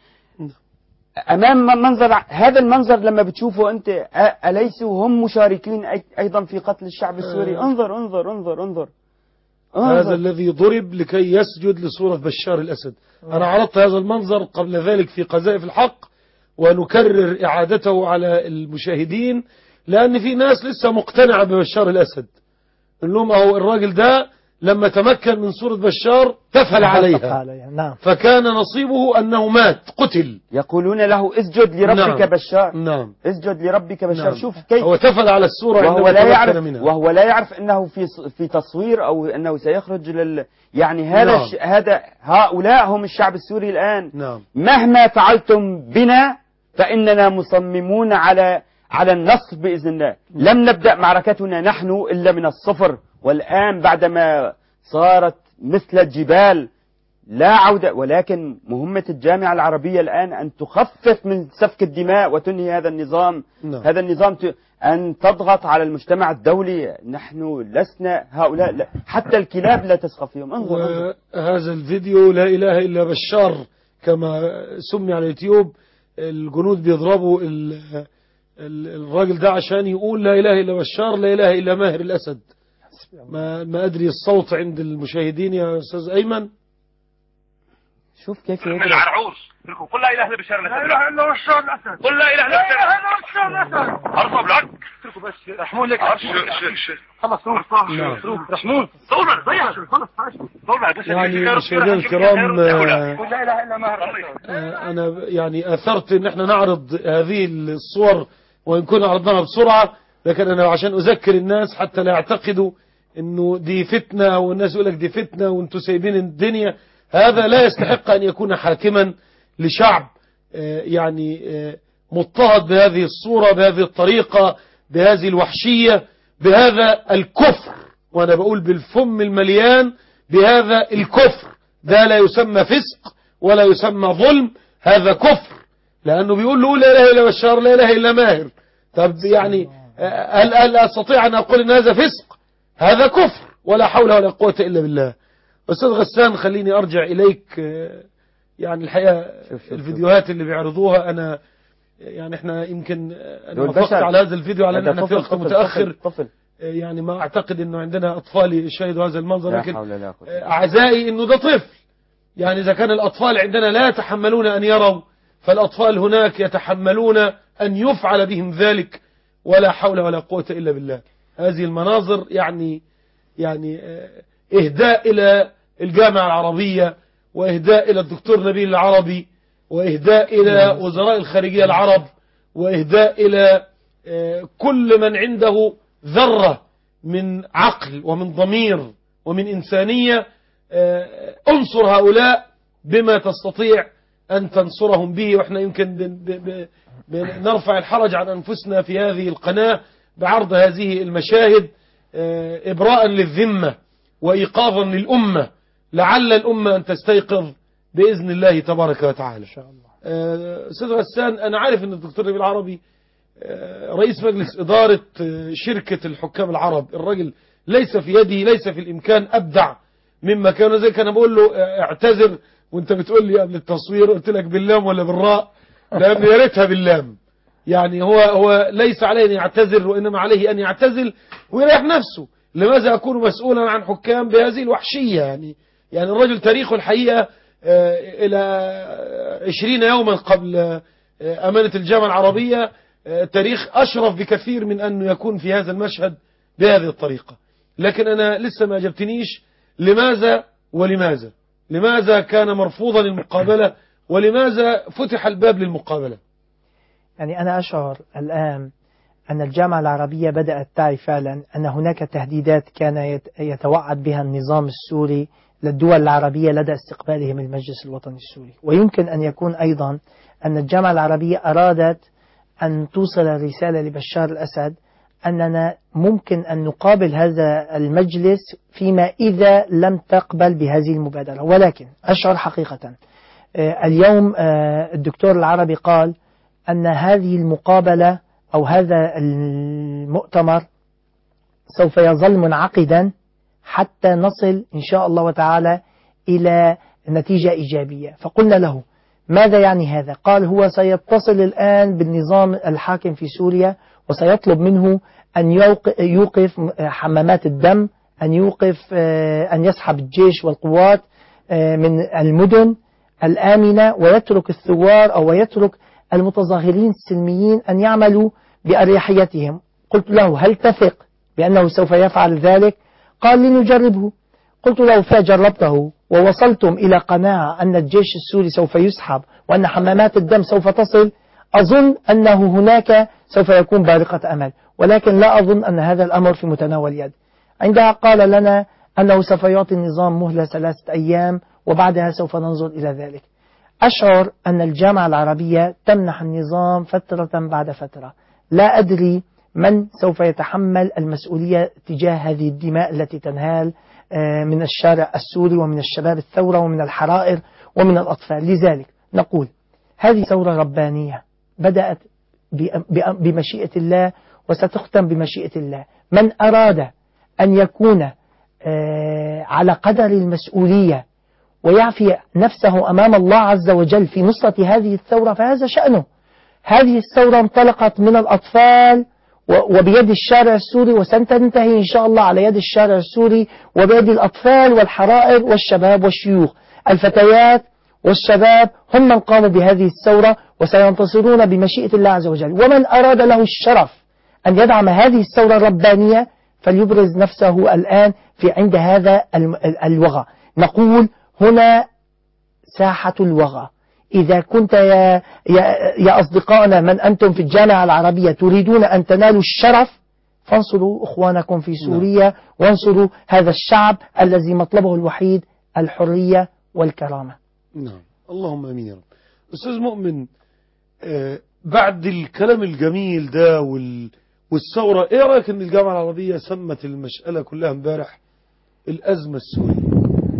أمام منظر هذا المنظر لما بتشوفه أنت، أليسوا هم مشاركين أيضا في قتل الشعب السوري؟ انظر انظر انظر انظر, انظر. هذا الذي ضرب لكي يسجد لصورة بشار الأسد. أنا عرضت هذا المنظر قبل ذلك في قذائف الحق، ونكرر إعادته على المشاهدين، لأن في ناس لسه مقتنعة ببشار الأسد. نقول لهم أهو الراجل ده لما تمكن من صورة بشار تفل عليها، نعم. فكان نصيبه أنه مات قتل. يقولون له اسجد لربك. نعم. بشار نعم. اسجد لربك بشار. نعم. شوف كيف هو تفل على الصورة وهو لا يعرف منها. وهو لا يعرف أنه في في تصوير أو أنه سيخرج لل يعني هذا نعم. الش... هذا هؤلاء هم الشعب السوري الآن. نعم. مهما فعلتم بنا فإننا مصممون على على النصر بإذن الله. لم نبدأ معركتنا نحن إلا من الصفر، والآن بعدما صارت مثل الجبال لا عودة. ولكن مهمة الجامعة العربية الآن أن تخفف من سفك الدماء وتنهي هذا النظام. نعم. هذا النظام ت... أن تضغط على المجتمع الدولي. نحن لسنا هؤلاء لا. حتى الكلاب لا تسخى فيهم. انظر, انظر. وهذا الفيديو لا إله إلا بشار كما سمي على اليوتيوب. الجنود بيضربوا ال... الراجل ده عشان يقول لا إله إلا بشار، لا إله إلا ماهر الأسد. ما ما أدري الصوت عند المشاهدين يا أستاذ أيمن. شوف كيف يدرس. العرعوس قل لا إله إلا بشار الأسد، لا إله إلا بشار الأسد، قل لا إله إلا بشار الأسد. أرصب لك اتركوا بس رحمون لك خلاص روح روح رحمون دور ضيع خلاص دور بس. يعني مشاهدينا الكرام، أنا يعني أثرت إن احنا نعرض هذه الصور وإن كنا عرضناها بسرعة، لكن أنا عشان أذكر الناس حتى لا يعتقدوا إنه دي فتنة، والناس يقول لك دي فتنة وانتوا سايبين الدنيا. هذا لا يستحق أن يكون حاكما لشعب يعني مضطهد بهذه الصورة، بهذه الطريقة، بهذه الوحشية، بهذا الكفر. وأنا بقول بالفم المليان بهذا الكفر. ده لا يسمى فسق ولا يسمى ظلم، هذا كفر. لأنه بيقول له لا إله إلا بشار، لا إله إلا ماهر. طب يعني هل, هل أستطيع أن أقول أن هذا فسق؟ هذا كفر ولا حول ولا قوة إلا بالله. أستاذ غسان، خليني أرجع إليك. يعني الحقيقة الفيديوهات اللي بيعرضوها أنا يعني احنا يمكن أنا وافقت على هذا الفيديو على أن احنا في وقت متأخر. طفل. يعني ما أعتقد أنه عندنا أطفال يشاهدوا هذا المنظر، لكن أعزائي أنه ده طفل. يعني إذا كان الأطفال عندنا لا يتحملون أن يروا، فالأطفال هناك يتحملون أن يفعل بهم ذلك، ولا حول ولا قوة إلا بالله. هذه المناظر يعني يعني إهداء إلى الجامعة العربية، وإهداء إلى الدكتور نبيل العربي، وإهداء إلى وزراء الخارجية العرب، وإهداء إلى كل من عنده ذرة من عقل ومن ضمير ومن إنسانية. انصر هؤلاء بما تستطيع أن تنصرهم به. وإحنا يمكن نرفع الحرج عن أنفسنا في هذه القناة بعرض هذه المشاهد إبراء للذمة وإيقاظا للأمة، لعل الأمة أن تستيقظ بإذن الله تبارك وتعالى. إن شاء الله. أستاذ غسان، أنا عارف أن الدكتور نبيل العربي رئيس مجلس إدارة شركة الحكام العرب. الرجل ليس في يده، ليس في الإمكان أبدع مما كان. زي كان بقول له اعتذر وانت بتقول لي قبل التصوير، قلت لك باللام ولا بالراء؟ لأن يا ريتها باللام. يعني هو هو ليس عليه أن يعتذر، وإنما عليه أن يعتزل ويريح نفسه. لماذا أكون مسؤولا عن حكام بهذه الوحشية؟ يعني يعني الرجل تاريخه الحقيقة إلى عشرين يوما قبل أمانة الجامعة العربية، تاريخ أشرف بكثير من أن يكون في هذا المشهد بهذه الطريقة. لكن أنا لسه ما أجبتنيش لماذا ولماذا لماذا كان مرفوضا المقابلة، ولماذا فتح الباب للمقابلة؟ يعني أنا أشعر الآن أن الجامعة العربية بدأت تعي فعلا أن هناك تهديدات كان يتوعد بها النظام السوري للدول العربية لدى استقبالهم المجلس الوطني السوري. ويمكن أن يكون أيضا أن الجامعة العربية أرادت أن توصل رسالة لبشار الأسد أننا ممكن أن نقابل هذا المجلس فيما إذا لم تقبل بهذه المبادرة. ولكن أشعر حقيقة اليوم الدكتور العربي قال أن هذه المقابلة أو هذا المؤتمر سوف يظل منعقدا حتى نصل إن شاء الله وتعالى إلى نتيجة إيجابية. فقلنا له ماذا يعني هذا؟ قال هو سيتصل الآن بالنظام الحاكم في سوريا وسيطلب منه أن يوقف حمامات الدم، أن يوقف أن يسحب الجيش والقوات من المدن الآمنة ويترك الثوار أو يترك المتظاهرين السلميين أن يعملوا بأريحيتهم. قلت له هل تثق بأنه سوف يفعل ذلك؟ قال لنجربه. قلت له فجربته ووصلتم إلى قناعة أن الجيش السوري سوف يسحب وأن حمامات الدم سوف تصل، أظن أنه هناك سوف يكون بارقة أمل، ولكن لا أظن أن هذا الأمر في متناول يد. عندها قال لنا أنه سوف يعطي النظام مهلة ثلاثة أيام وبعدها سوف ننظر إلى ذلك. أشعر أن الجامعة العربية تمنح النظام فترة بعد فترة. لا أدري من سوف يتحمل المسؤولية تجاه هذه الدماء التي تنهال من الشارع السوري ومن الشباب الثورة ومن الحرائر ومن الأطفال. لذلك نقول هذه ثورة ربانية بدأت بمشيئة الله وستختم بمشيئة الله. من أراد أن يكون على قدر المسؤولية ويعفي نفسه أمام الله عز وجل في نصرة هذه الثورة فهذا شأنه. هذه الثورة انطلقت من الأطفال وبيد الشارع السوري وستنتهي إن شاء الله على يد الشارع السوري وبيد الأطفال والحرائر والشباب والشيوخ. الفتيات والشباب هم من قاموا بهذه الثورة وسينتصرون بمشيئة الله عز وجل. ومن أراد له الشرف أن يدعم هذه الثورة الربانية فليبرز نفسه الآن في عند هذا الوغى. نقول هنا ساحة الوغى. إذا كنت يا, يا, يا أصدقائنا من أنتم في الجامعة العربية تريدون أن تنالوا الشرف فانصروا أخوانكم في سوريا وانصروا هذا الشعب الذي مطلبه الوحيد الحرية والكرامة. نعم اللهم أمين يا رب. أستاذ مؤمن، آه بعد الكلام الجميل ده وال والثورة، إيه رأيك أن الجامعة العربية سمت المسألة كلها امبارح الأزمة السورية؟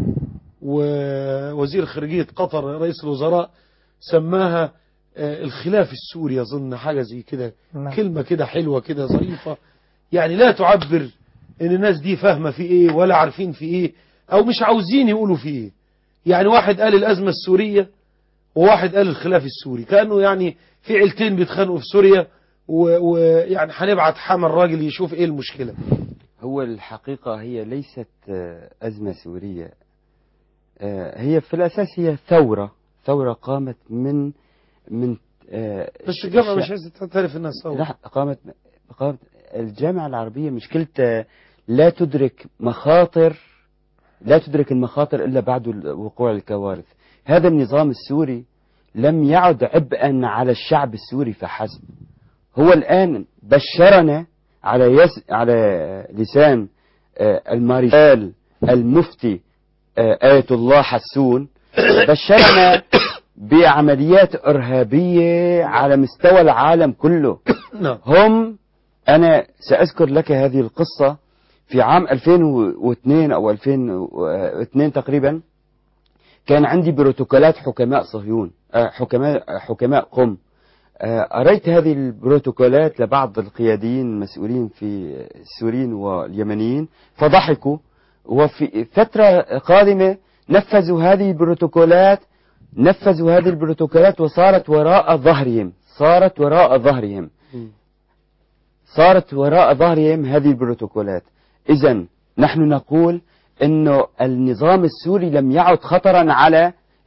ووزير خارجية قطر رئيس الوزراء سماها الخلاف السوري، أظن حاجة زي كده، كلمة كده حلوة كده ظريفة، يعني لا تعبر ان الناس دي فاهمة في ايه ولا عارفين في ايه او مش عاوزين يقولوا في ايه. يعني واحد قال الأزمة السورية وواحد قال الخلاف السوري، كأنه يعني في عيلتين بيتخانقوا في سوريا ويعني هنبعت حمى الراجل يشوف ايه المشكلة. هو الحقيقة هي ليست أزمة سورية، هي في الأساس هي ثورة ثورة قامت من من بس الجامعة مش عايزة تعترف انها ثورة. لا، قامت قامت الجامعة العربية مشكلتها لا تدرك مخاطر لا تدرك المخاطر إلا بعد وقوع الكوارث. هذا النظام السوري لم يعد عبئا على الشعب السوري فحسب، هو الآن بشرنا على يس على لسان المارشال المفتي آية الله حسون، بشرنا بعمليات إرهابية على مستوى العالم كله. هم أنا سأذكر لك هذه القصة. في عام ألفين واثنين أو ألفين واثنين تقريبا كان عندي بروتوكولات حكماء صهيون حكماء حكماء قم. أريت هذه البروتوكولات لبعض القياديين المسؤولين في السوريين واليمنيين فضحكوا، وفي فترة قادمة نفذوا هذه البروتوكولات نفذوا هذه البروتوكولات وصارت وراء ظهرهم صارت وراء ظهرهم صارت وراء ظهرهم هذه البروتوكولات. إذن نحن نقول إنه النظام السوري لم يعد خطرا على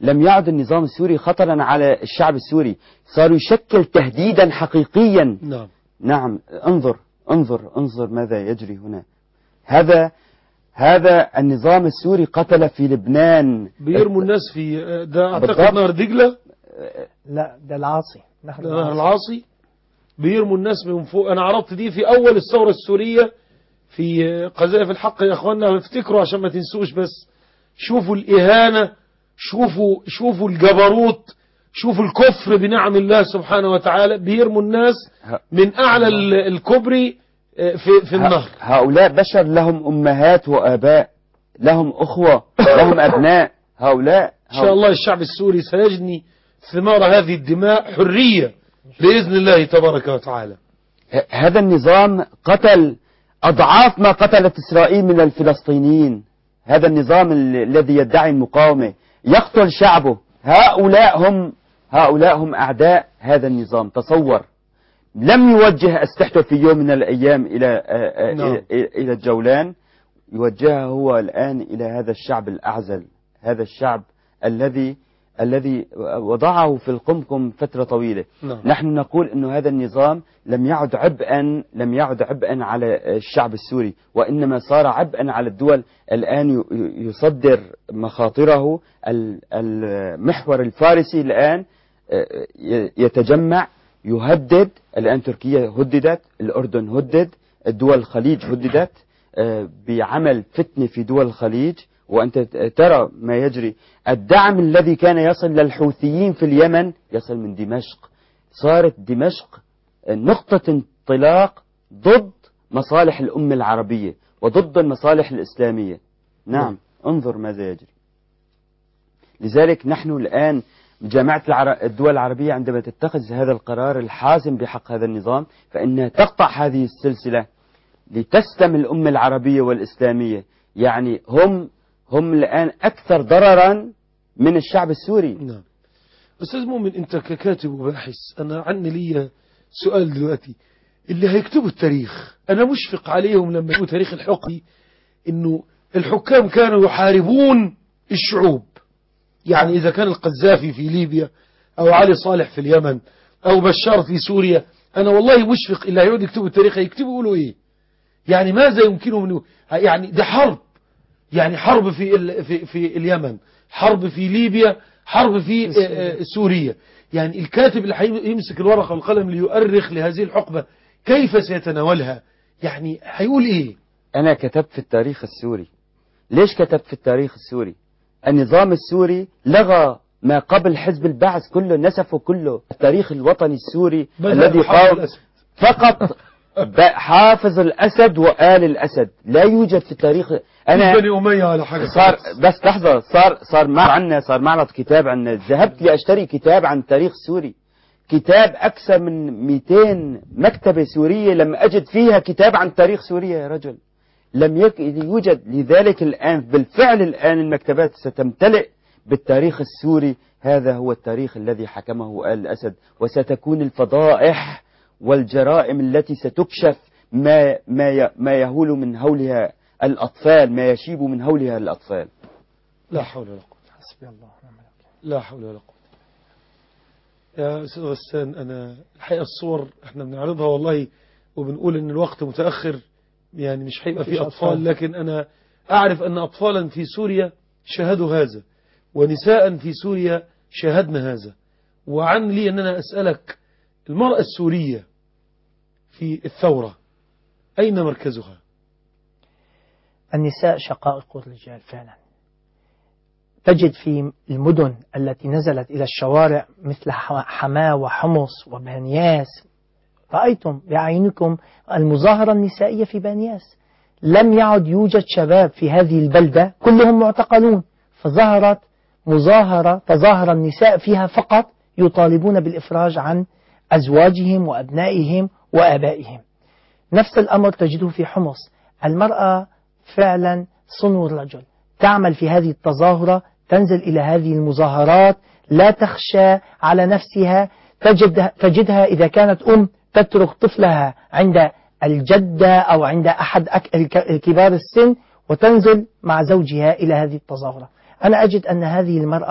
لم يعد النظام السوري خطرا على الشعب السوري، صار يشكل تهديدا حقيقيا. نعم نعم، انظر انظر انظر ماذا يجري هنا. هذا هذا النظام السوري قتل في لبنان، بيرموا الناس في ده أعتقد بالضبط. نهر دجلة، لا ده العاصي، نهر ده نهر العاصي. العاصي، بيرموا الناس من فوق. أنا عرضت دي في أول الثورة السورية في قذائف الحق يا أخوانا، افتكروا عشان ما تنسوش. بس شوفوا الإهانة، شوفوا شوفوا الجبروت، شوفوا الكفر بنعم الله سبحانه وتعالى. بيرموا الناس من أعلى ال- الكبري في في النهر. هؤلاء بشر لهم أمهات وآباء، لهم أخوة، لهم أبناء. هؤلاء إن شاء الله الشعب السوري سيجني ثمار هذه الدماء حرية بإذن الله تبارك وتعالى. ه- هذا النظام قتل أضعاف ما قتلت إسرائيل من الفلسطينيين. هذا النظام ال- الذي يدعي المقاومة يقتل شعبه. هؤلاء هم هؤلاء هم أعداء هذا النظام. تصور، لم يوجه أسلحته في يوم من الأيام إلى آه، آه، نعم. إلى إلى الجولان، يوجهها هو الآن إلى هذا الشعب الأعزل، هذا الشعب الذي الذي وضعه في القمقم فترة طويلة. نعم. نحن نقول أن هذا النظام لم يعد عبئا لم يعد عبئا على الشعب السوري، وإنما صار عبئا على الدول. الآن ي- يصدر مخاطره. ال- المحور الفارسي الآن آه، ي- يتجمع، يهدد. الآن تركيا هددت، الأردن هدد، الدول الخليج هددت آه، بعمل فتنة في دول الخليج. وأنت ترى ما يجري. الدعم الذي كان يصل للحوثيين في اليمن يصل من دمشق. صارت دمشق نقطة انطلاق ضد مصالح الأمة العربية وضد المصالح الإسلامية. نعم، انظر ماذا يجري. لذلك نحن الآن جامعة العر- الدول العربية عندما تتخذ هذا القرار الحازم بحق هذا النظام، فإنها تقطع هذه السلسلة لتسلم الأمة العربية والإسلامية. يعني هم هم الآن أكثر ضررا من الشعب السوري. نعم. أستاذ مؤمن، أنت ككاتب وباحث، أنا عني لي سؤال دلوقتي. اللي هيكتبوا التاريخ أنا مشفق عليهم لما يكتبوا تاريخ الحقبة، إنه الحكام كانوا يحاربون الشعوب. يعني إذا كان القذافي في ليبيا أو علي صالح في اليمن أو بشار في سوريا، أنا والله مشفق. اللي هيقعدوا يكتبوا التاريخ هيكتبوا يقولوا إيه؟ يعني ماذا يمكنهم أن يعني ده حرب، يعني حرب في ال... في في اليمن، حرب في ليبيا، حرب في آه، آه، سوريا. يعني الكاتب اللي هيمسك الورقة والقلم ليؤرخ لهذه الحقبة كيف سيتناولها؟ يعني هيقول إيه؟ أنا كتبت في التاريخ السوري. ليش كتبت في التاريخ السوري؟ النظام السوري لغى ما قبل حزب البعث كله، نسفه كله. التاريخ الوطني السوري الذي قام فقط ب- حافظ الأسد وآل الأسد، لا يوجد في التاريخ. أنا بني أمية على حاجة صار بس لحظة، صار صار مع عنا صار معرض كتاب عنا. ذهبت لأشتري كتاب عن التاريخ السوري، كتاب أكثر من مئتين مكتبة سورية، لم أجد فيها كتاب عن تاريخ سوريا يا رجل. لم يك... يوجد. لذلك الآن بالفعل الآن المكتبات ستمتلئ بالتاريخ السوري. هذا هو التاريخ الذي حكمه آل الأسد، وستكون الفضائح والجرائم التي ستكشف ما ما ي... ما يهول من هولها الأطفال، ما يشيب من هولها الأطفال. لا حول ولا قوة. حسبي الله ونعم الوكيل. لا حول ولا قوة. يا أستاذ غسان، أنا الحقيقة الصور احنا بنعرضها والله وبنقول إن الوقت متأخر، يعني مش هيبقى مفيش فيه أطفال، أطفال. لكن أنا أعرف أن أطفالا في سوريا شاهدوا هذا، ونساء في سوريا شاهدنا هذا. وعن لي أن أنا أسألك، المرأة السورية في الثورة أين مركزها؟ النساء شقائق الرجال فعلا. تجد في المدن التي نزلت إلى الشوارع مثل حماة وحمص وبانياس، رأيتم بأعينكم المظاهرة النسائية في بانياس. لم يعد يوجد شباب في هذه البلدة، كلهم معتقلون، فظهرت مظاهرة تظاهر النساء فيها فقط يطالبون بالإفراج عن أزواجهم وأبنائهم وآبائهم. نفس الأمر تجده في حمص. المرأة فعلا صنو الرجل، تعمل في هذه التظاهرة، تنزل إلى هذه المظاهرات، لا تخشى على نفسها. تجد تجدها إذا كانت أم تترك طفلها عند الجدة أو عند أحد كبار السن وتنزل مع زوجها إلى هذه التظاهرة. أنا أجد أن هذه المرأة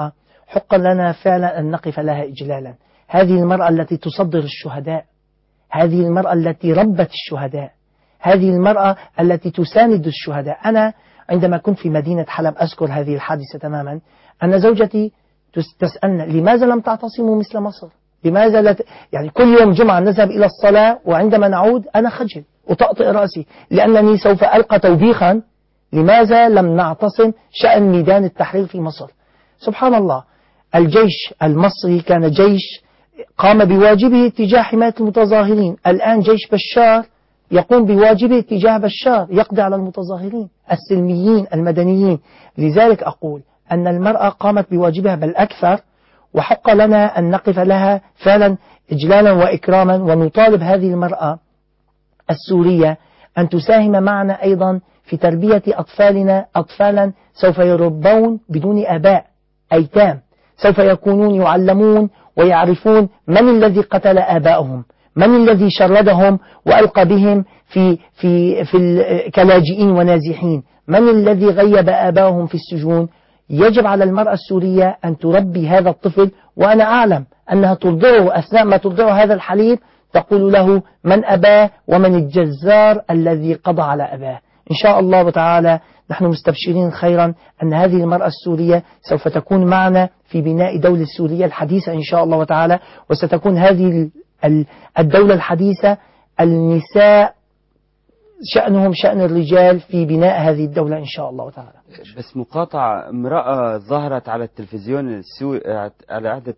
حقا لنا فعلا أن نقف لها إجلالا. هذه المرأة التي تصدر الشهداء، هذه المرأة التي ربت الشهداء، هذه المرأة التي تساند الشهداء. أنا عندما كنت في مدينة حلب أذكر هذه الحادثة تماما، أن زوجتي تسألنا لماذا لم تعتصموا مثل مصر؟ لماذا لا ت... يعني كل يوم جمعة نذهب إلى الصلاة وعندما نعود أنا خجل وطأطئ رأسي لأنني سوف ألقى توبيخا لماذا لم نعتصم شأن ميدان التحرير في مصر. سبحان الله، الجيش المصري كان جيش قام بواجبه تجاه حماية المتظاهرين، الآن جيش بشار يقوم بواجبه تجاه بشار، يقضي على المتظاهرين السلميين المدنيين. لذلك أقول أن المرأة قامت بواجبها بل أكثر، وحق لنا أن نقف لها فعلا إجلالا وإكراما، ونطالب هذه المرأة السورية أن تساهم معنا أيضا في تربية أطفالنا، أطفالا سوف يربون بدون آباء، أيتام، سوف يكونون يعلمون ويعرفون من الذي قتل آبائهم، من الذي شردهم وألقى بهم في في في كلاجئين ونازحين، من الذي غيب آبائهم في السجون. يجب على المرأة السورية أن تربي هذا الطفل، وأنا أعلم أنها ترضعه أثناء ما ترضعه هذا الحليب تقول له من أباه ومن الجزار الذي قضى على أباه. إن شاء الله تعالى نحن مستبشرين خيرا أن هذه المرأة السورية سوف تكون معنا في بناء دولة سوريا الحديثة إن شاء الله تعالى، وستكون هذه الدولة الحديثة النساء شأنهم شأن الرجال في بناء هذه الدولة إن شاء الله تعالى. بس مقاطعة، امرأة ظهرت على التلفزيون السوري على أحد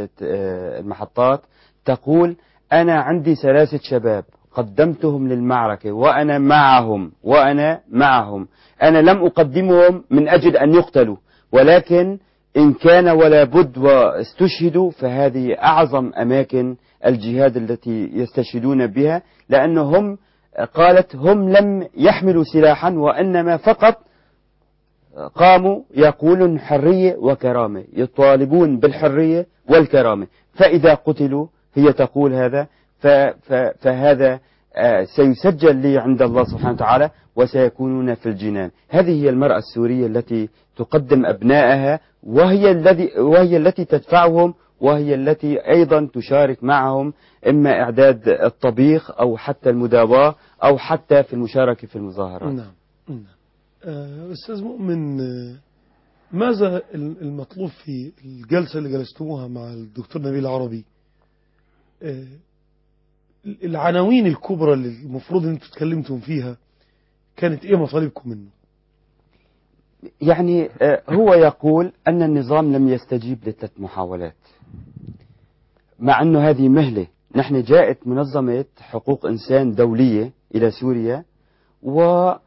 المحطات تقول أنا عندي ثلاثة شباب قدمتهم للمعركة وأنا معهم وأنا معهم أنا لم أقدمهم من أجل أن يقتلوا، ولكن إن كان ولا بد واستشهدوا فهذه أعظم أماكن الجهاد التي يستشهدون بها، لأنهم قالت هم لم يحملوا سلاحا وإنما فقط قاموا يقولون حرية وكرامة، يطالبون بالحرية والكرامة، فإذا قتلوا هي تقول هذا فهذا سيسجل لي عند الله سبحانه وتعالى وسيكونون في الجنان. هذه هي المرأة السورية التي تقدم أبنائها، وهي الذي وهي التي تدفعهم، وهي التي أيضا تشارك معهم إما إعداد الطبيخ أو حتى المداواة أو حتى في المشاركة في المظاهرات. نعم. نعم. أستاذ مؤمن، ماذا المطلوب في الجلسة اللي جلستموها مع الدكتور نبيل عربي؟ العناوين الكبرى اللي المفروض ان انتم تكلمتم فيها كانت ايه مطالبكم منه؟ يعني هو يقول ان النظام لم يستجيب لثلاث محاولات، مع انه هذه مهلة. نحن جاءت منظمة حقوق انسان دولية الى سوريا واعطت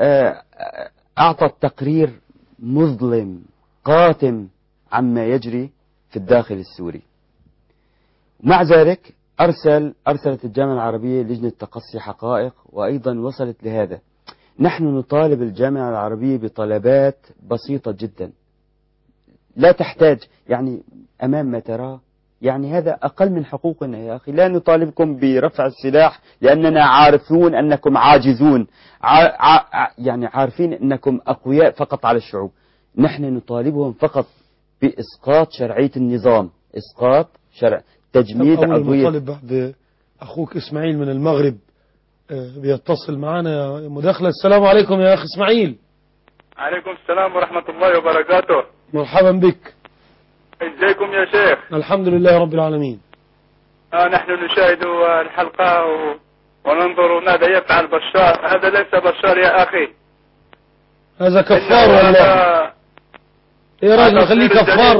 تقرير مظلم قاتم عما يجري في الداخل السوري. مع ذلك أرسل أرسلت الجامعة العربية لجنة تقصي حقائق وأيضا وصلت لهذا. نحن نطالب الجامعة العربية بطلبات بسيطة جدا لا تحتاج، يعني أمام ما تراه، يعني هذا أقل من حقوقنا يا أخي. لا نطالبكم برفع السلاح لأننا عارفون أنكم عاجزون، ع... ع... يعني عارفين أنكم أقوياء فقط على الشعوب. نحن نطالبهم فقط بإسقاط شرعية النظام، إسقاط شرع تجميد عضوية. أول مطالب بعد أخوك إسماعيل من المغرب بيتصل معنا مداخلة. السلام عليكم يا أخي إسماعيل. عليكم السلام ورحمة الله وبركاته. مرحبا بك. ازيكم يا شيخ؟ الحمد لله رب العالمين. آه نحن نشاهد الحلقة و... وننظر ماذا يفعل بشار. هذا ليس بشار يا أخي، هذا كفار والله. يا راجل خليه كفار.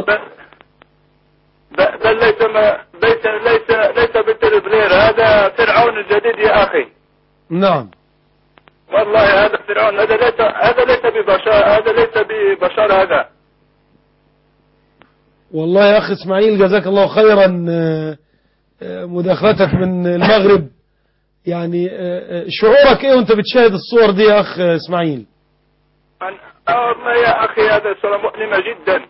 بل ليس ما ليس ليس ليس بالتدبير، هذا فرعون الجديد يا أخي. نعم والله هذا فرعون، هذا ليس هذا ليس ببشار، هذا ليس ببشار هذا. والله يا أخي إسماعيل جزاك الله خيرا مداخلتك من المغرب. يعني شعورك إيه وأنت بتشاهد الصور دي يا أخ إسماعيل؟ والله يا أخي هذا صورة مؤلمة جدا.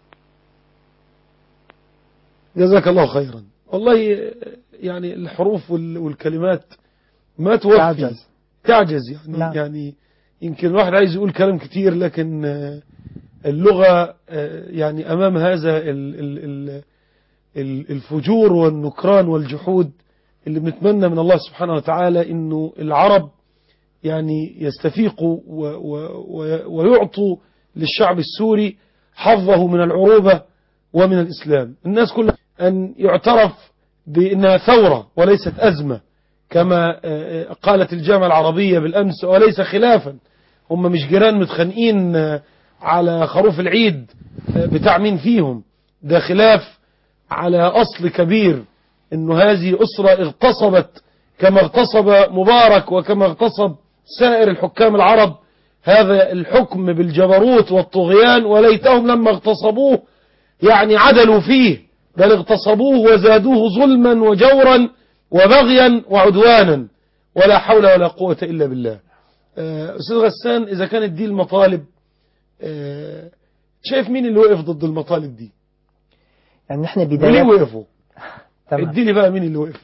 جزاك الله خيرا. والله يعني الحروف والكلمات ما توفي، تعجز, تعجز يعني. لا. يعني يمكن الواحد عايز يقول كلام كتير لكن اللغة يعني أمام هذا الفجور والنكران والجحود اللي بنتمنى من الله سبحانه وتعالى إنه العرب يعني يستفيقوا ويعطوا للشعب السوري حظه من العروبة ومن الإسلام. الناس كلها أن يعترف بأنها ثورة وليست أزمة كما قالت الجامعة العربية بالأمس، وليس خلافا. هم مش جيران متخانقين على خروف العيد بتاع مين فيهم، ده خلاف على أصل كبير، إنه هذه أسرة اغتصبت كما اغتصب مبارك وكما اغتصب سائر الحكام العرب هذا الحكم بالجبروت والطغيان، وليتهم لما اغتصبوه يعني عدلوا فيه، بل اغتصبوه وزادوه ظلما وجورا وبغيا وعدوانا، ولا حول ولا قوة إلا بالله. أستاذ غسان، إذا كانت دي المطالب، شايف مين اللي وقف ضد المطالب دي؟ يعني نحن بداية وليه وقفوا؟ اديني بقى مين اللي وقف.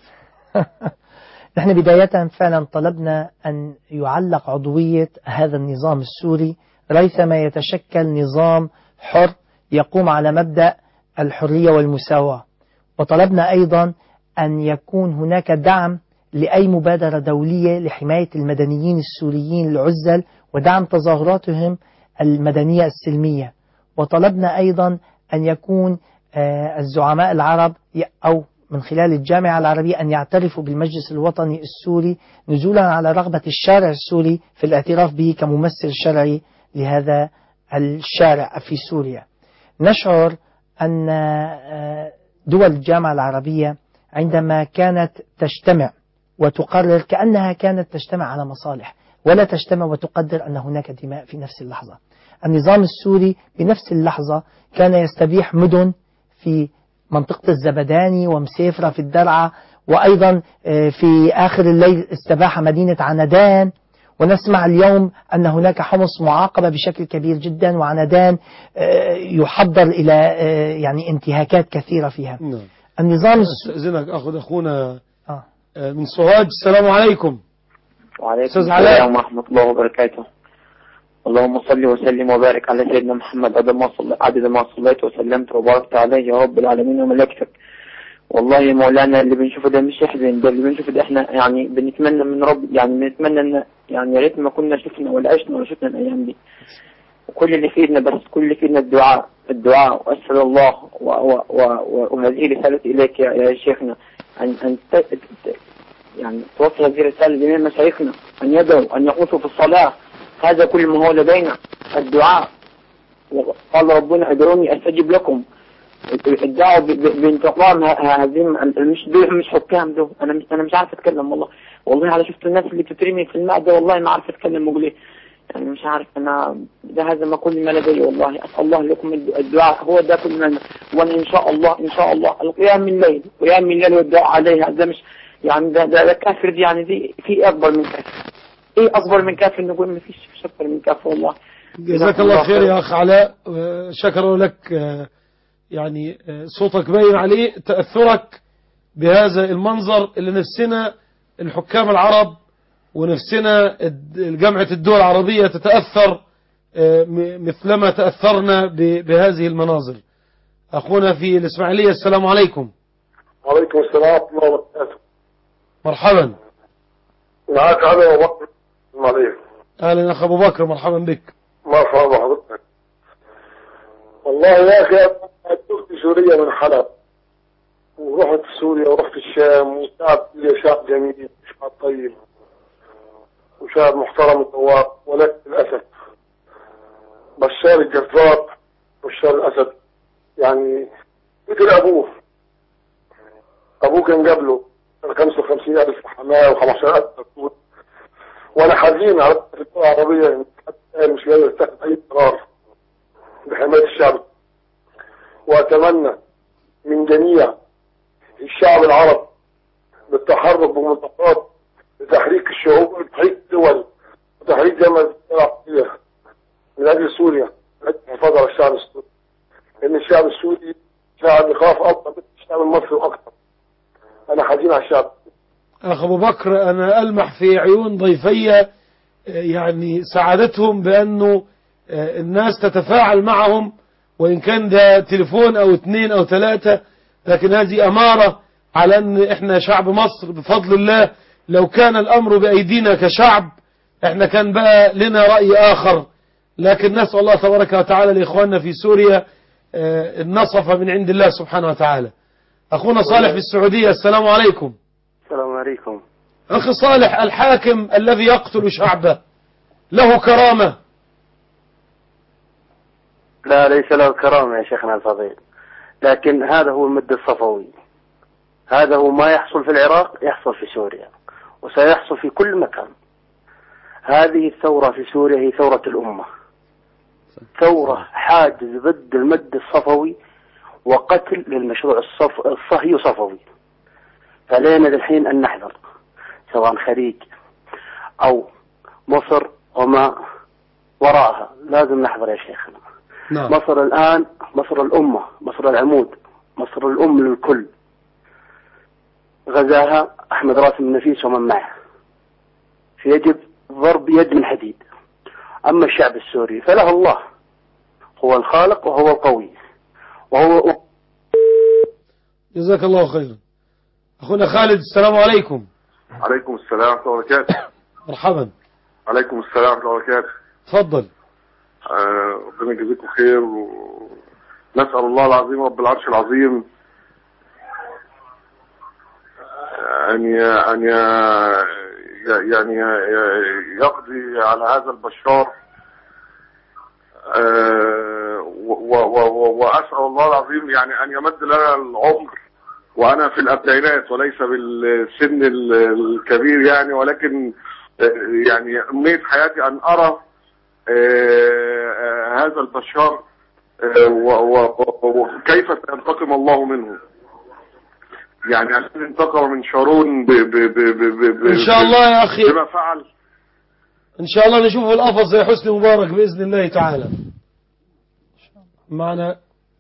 نحن بداية فعلا طلبنا أن يعلق عضوية هذا النظام السوري ريثما يتشكل نظام حر يقوم على مبدأ الحرية والمساواة، وطلبنا أيضا أن يكون هناك دعم لأي مبادرة دولية لحماية المدنيين السوريين العزل ودعم تظاهراتهم المدنية السلمية، وطلبنا أيضا أن يكون الزعماء العرب أو من خلال الجامعة العربية أن يعترفوا بالمجلس الوطني السوري نزولا على رغبة الشارع السوري في الاعتراف به كممثل شرعي لهذا الشارع في سوريا. نشعر أن دول الجامعة العربية عندما كانت تجتمع وتقرر كأنها كانت تجتمع على مصالح، ولا تجتمع وتقدر أن هناك دماء في نفس اللحظة. النظام السوري بنفس اللحظة كان يستبيح مدن في منطقة الزبداني ومسيفرة في الدرعا، وأيضا في آخر الليل استباح مدينة عنادان، ونسمع اليوم أن هناك حمص معاقبة بشكل كبير جدا، وعنادان يحضر إلى يعني انتهاكات كثيرة فيها. نعم. النظام أستأذنك أخذ أخونا آه. من سوهاج. السلام عليكم. وعليكم السلام ورحمة الله وبركاته. اللهم صل وسلم وبارك على سيدنا محمد عدد ما صلى عدد ما صليت وسلمت وباركت عليه يا رب العالمين وملائكتك. والله يا مولانا اللي بنشوفه ده مش يحزن، ده اللي بنشوفه ده احنا يعني بنتمنى من رب، يعني بنتمنى ان يعني يا ريت ما كنا شفنا ولا عشنا ولا شفنا الايام دي. وكل اللي في ايدنا بس كل اللي في ايدنا الدعاء الدعاء واسال الله وهذه رسالة اليك يا, يا شيخنا ان ان يعني توصل هذه الرسالة لجميع مشايخنا ان يدعوا ان يقوتوا في الصلاة. هذا كل ما هو لدينا الدعاء. قال ربنا ادعوني استجب لكم. الدعوة بانتقام هذه مش دول مش حكام دول. انا مش انا مش عارف اتكلم والله والله على شفت الناس اللي بتترمي في الماء ده والله ما عارف اتكلم واقول ايه، يعني مش عارف انا ده هذا ما كل ما لدي والله. اسال الله لكم الدعاء هو ده كل ما، وانا ان شاء الله ان شاء الله القيام من الليل قيام من الليل والدعاء عليها. ده مش يعني ده ده, ده كافر دي، يعني دي في اكبر من كافر. ايه اكبر من كافر؟ نقول ما فيش اكبر من كافر والله. جزاك الله خير يا اخ علاء، شكرا لك. يعني صوتك باين عليه تأثرك بهذا المنظر اللي نفسنا الحكام العرب ونفسنا جامعة الدول العربية تتأثر مثلما تأثرنا بهذه المناظر. أخونا في الإسماعيلية. السلام عليكم. وعليكم السلام ورحمة الله وبركاته. مرحبا. معك علي أبو بكر. السلام عليكم. أهلا أخ أبو بكر، مرحبا بك. مرحبا بحضرتك. والله يا أخي أتوقت سوريا من حلب، ورحت سوريا ورحت الشام، وشعب سوريا شعب جميل شعب طيب وشعب محترم وذواق، ولكن للأسف بشار الجزار بشار الأسد يعني مثل أبوه. أبوه كان قبله خمسة وخمسين ألف حماة وخمسة ألف تكون، وأنا حزين على الدول العربية حتى مش قادر تتخذ أي قرار بحماية الشعب. وأتمنى من جميع الشعب العرب بالتحرك بمنطقات لتحريك الشعوب وتحريك الدول وتحريك جامعة العربية من أجل سوريا، من أجل الحفاظ على الشعب السوري، لأن الشعب السوري شعب يخاف أكثر من الشعب المصري أكثر. أنا حزين على الشعب. أخ أبو بكر، أنا ألمح في عيون ضيفي يعني سعادتهم بأنه الناس تتفاعل معهم، وإن كان ده تليفون أو اثنين أو ثلاثة، لكن هذه أمارة على أن إحنا شعب مصر بفضل الله. لو كان الأمر بأيدينا كشعب إحنا كان بقى لنا رأي آخر، لكن نسأل الله تبارك وتعالى لإخواننا في سوريا النصف من عند الله سبحانه وتعالى. أخونا صالح في السعودية، السلام عليكم. السلام عليكم. أخي صالح، الحاكم الذي يقتل شعبه له كرامة؟ لا، ليس له كرامة يا شيخنا الفضيل، لكن هذا هو المد الصفوي. هذا هو ما يحصل في العراق يحصل في سوريا، وسيحصل في كل مكان. هذه الثورة في سوريا هي ثورة الأمة، ثورة حاجز ضد المد الصفوي وقتل للمشروع الصف... الصهيو صفوي. فلينا الحين أن نحذر، سواء خليج أو مصر وما وراءها، لازم نحذر يا شيخنا. نعم. مصر الآن مصر الأمة، مصر العمود، مصر الأم للكل. غزاها أحمد راسم النفيس ومن معه، فيجب ضرب يد من حديد. أما الشعب السوري فله الله، هو الخالق وهو القوي وهو. جزاك الله خيرا. أخونا خالد، السلام عليكم. عليكم السلام ورحمة الله وبركاته. مرحبا. عليكم السلام ورحمة الله وبركاته. تفضل. آه، ربنا يجزيكم خير، ونسأل الله العظيم رب العرش العظيم أن أن يعني يقضي على هذا البشار. آه، وأسأل الله العظيم يعني أن يمد لنا العمر وأنا في الأبدينات وليس بالسن الكبير يعني، ولكن يعني أمنية حياتي أن أرى هذا البشار وكيف سينتقم الله منه. يعني أن انتقم من شارون ب ب ب ب ب إن شاء الله يا أخي، بما فعل. إن شاء الله نشوفه القفص زي حسني مبارك بإذن الله تعالى. معنا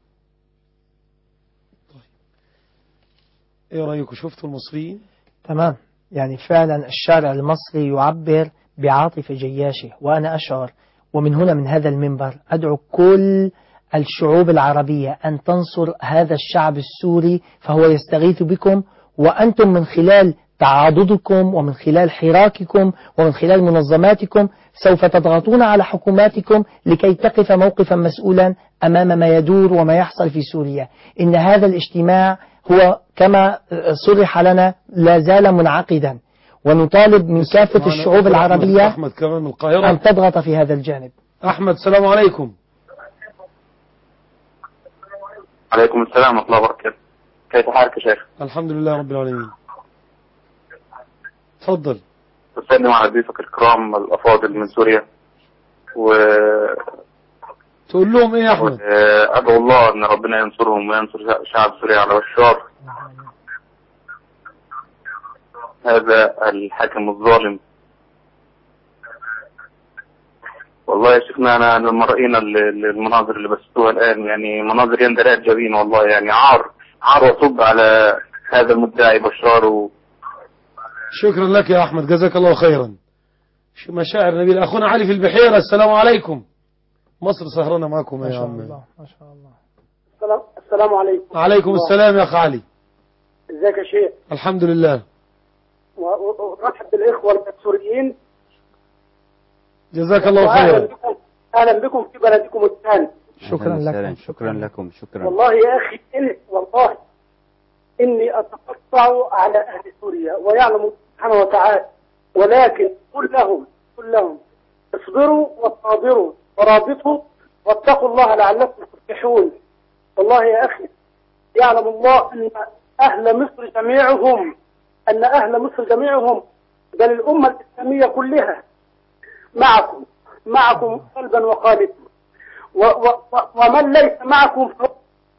ايه رأيكم؟ شفتوا المصريين؟ تمام، يعني فعلا الشارع المصري يعبر بعاطفة جياشة، وأنا أشعر ومن هنا من هذا المنبر أدعو كل الشعوب العربية أن تنصر هذا الشعب السوري، فهو يستغيث بكم، وأنتم من خلال تعاضدكم ومن خلال حراككم ومن خلال منظماتكم سوف تضغطون على حكوماتكم لكي تقف موقفا مسؤولا أمام ما يدور وما يحصل في سوريا. إن هذا الاجتماع هو كما صرح لنا لا زال منعقدا، ونطالب من كافة الشعوب العربية أحمد كمان من القاهرة أن تضغط في هذا الجانب. أحمد، السلام عليكم. عليكم السلام ورحمة الله وبركاته. كيف حالك يا شيخ؟ الحمد لله رب العالمين. تفضل. أسلم على ضيوفك الكرام الأفاضل من سوريا، و تقول لهم إيه يا أحمد؟ أدعو الله أن ربنا ينصرهم وينصر شعب سوريا على بشار هذا الحاكم الظالم. والله يا شيخنا أنا لما رأينا المناظر اللي بثوها الآن يعني مناظر يندرع الجبين، والله يعني عار عار وصب على هذا المدعي بشار. و... شكرا لك يا أحمد، جزاك الله خيرا. شو مشاعر نبيل. أخونا علي في البحيرة، السلام عليكم. مصر سهرنا معكم يا عم. الله ما شاء الله. السلام السلام عليكم. عليكم السلام يا أخ علي. ازيك يا شيخ؟ الحمد لله. ورحب بالإخوة السوريين. جزاك الله خيرا. أهلا بكم في بلدكم الثاني. شكرا لكم. شكرا لكم. شكرا. والله يا أخي إني والله إني أتقطع على أهل سوريا ويعلم سبحانه وتعالى، ولكن قل لهم قل لهم اصبروا وصابروا ورابطوا واتقوا الله لعلكم تفلحون. والله يا أخي يعلم الله أن أهل مصر جميعهم أن أهل مصر جميعهم بل الأمة الإسلامية كلها معكم معكم قلبا وقالبا، ومن ليس معكم ف...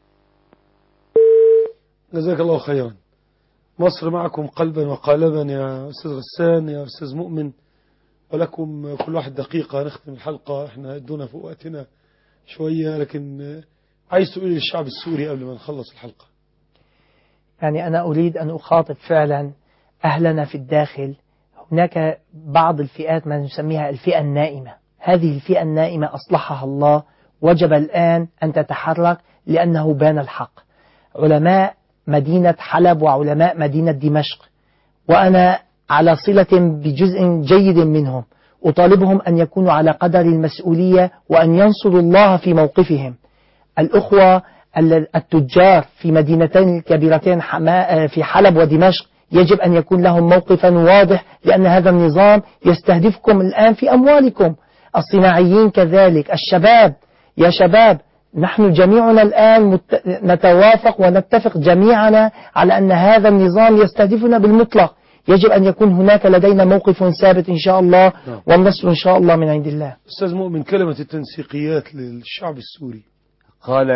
جزاك الله خيرا. مصر معكم قلبا وقالبا يا أستاذ غسان، يا أستاذ مؤمن. ولكم كل واحد دقيقة نختم الحلقة، احنا ادونا فوق وقتنا شوية، لكن عايز تقول للشعب السوري قبل ما نخلص الحلقة؟ يعني أنا أريد أن أخاطب فعلا أهلنا في الداخل. هناك بعض الفئات ما نسميها الفئة النائمة، هذه الفئة النائمة أصلحها الله، وجب الآن أن تتحرك لأنه بان الحق. علماء مدينة حلب وعلماء مدينة دمشق، وأنا على صلة بجزء جيد منهم، أطالبهم أن يكونوا على قدر المسؤولية وأن ينصروا الله في موقفهم. الأخوة التجار في مدينتين الكبيرتين في حلب ودمشق يجب أن يكون لهم موقفا واضح، لأن هذا النظام يستهدفكم الآن في أموالكم. الصناعيين كذلك، الشباب، يا شباب نحن جميعنا الآن نتوافق ونتفق جميعنا على أن هذا النظام يستهدفنا بالمطلق. يجب أن يكون هناك لدينا موقف ثابت إن شاء الله، والنصر إن شاء الله من عند الله. أستاذ مؤمن، كلمة التنسيقيات للشعب السوري. قال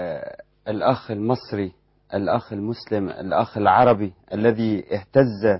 الأخ المصري، الأخ المسلم، الأخ العربي الذي اهتز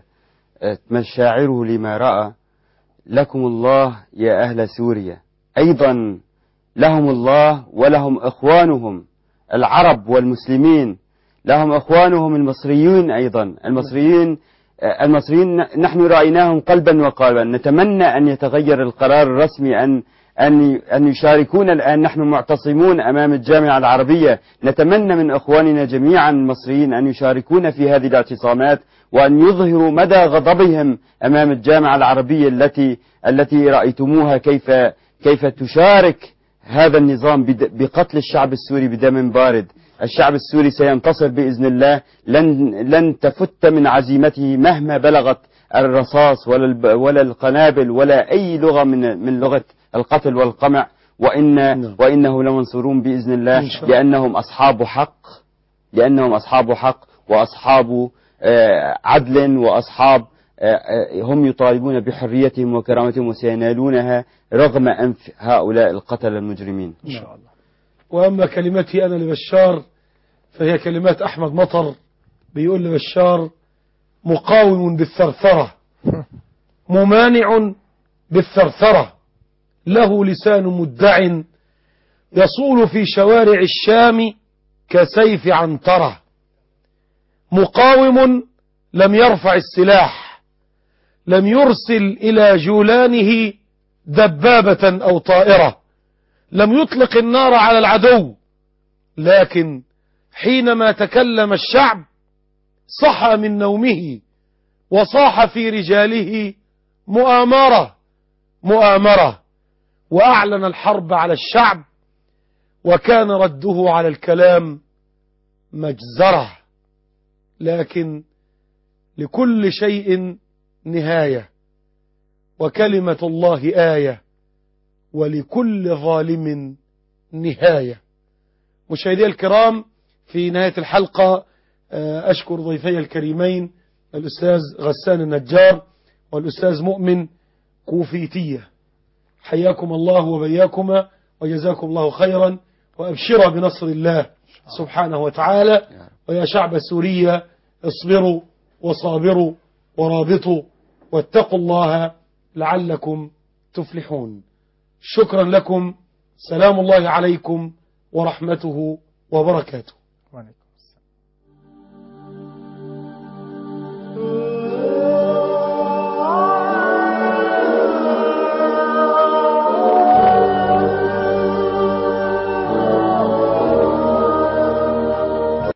مشاعره لما رأى: لكم الله يا أهل سوريا. أيضا لهم الله ولهم إخوانهم العرب والمسلمين، لهم إخوانهم المصريين أيضا. المصريين المصريين نحن رأيناهم قلبا وقالبا. نتمنى أن يتغير القرار الرسمي أن أن أن يشاركونا الآن. نحن معتصمون أمام الجامعة العربية، نتمنى من إخواننا جميعا المصريين أن يشاركونا في هذه الاعتصامات، وأن يظهروا مدى غضبهم أمام الجامعة العربية التي التي رأيتموها كيف كيف تشارك هذا النظام بقتل الشعب السوري بدم بارد. الشعب السوري سينتصر بإذن الله، لن لن تفت من عزيمته مهما بلغت الرصاص ولا ولا القنابل ولا أي لغة من من لغة القتل والقمع. وإن وإنه لمنصورون بإذن الله، لأنهم أصحاب حق، لأنهم أصحاب حق وأصحاب عدل، وأصحاب هم يطالبون بحريتهم وكرامتهم، وسينالونها رغم أنف هؤلاء القتل المجرمين إن شاء الله. وأما كلمتي أنا لبشار فهي كلمات أحمد مطر، بيقول لبشار: مقاوم بالثرثرة، ممانع بالثرثرة، له لسان مدع، يصول في شوارع الشام كسيف عنترة. مقاوم لم يرفع السلاح، لم يرسل إلى جولانه دبابة أو طائرة، لم يطلق النار على العدو، لكن حينما تكلم الشعب صحى من نومه وصاح في رجاله: مؤامرة مؤامرة، وأعلن الحرب على الشعب، وكان رده على الكلام مجزرة. لكن لكل شيء نهاية، وكلمة الله آية، ولكل ظالم نهاية. مشاهدي الكرام، في نهاية الحلقة أشكر ضيفي الكريمين الأستاذ غسان النجار والأستاذ مؤمن كوفيتية، حياكم الله وبياكما وجزاكم الله خيرا، وأبشرا بنصر الله سبحانه وتعالى. ويا شعب سوريا، اصبروا وصابروا ورابطوا واتقوا الله لعلكم تفلحون. شكرا لكم، سلام الله عليكم ورحمته وبركاته.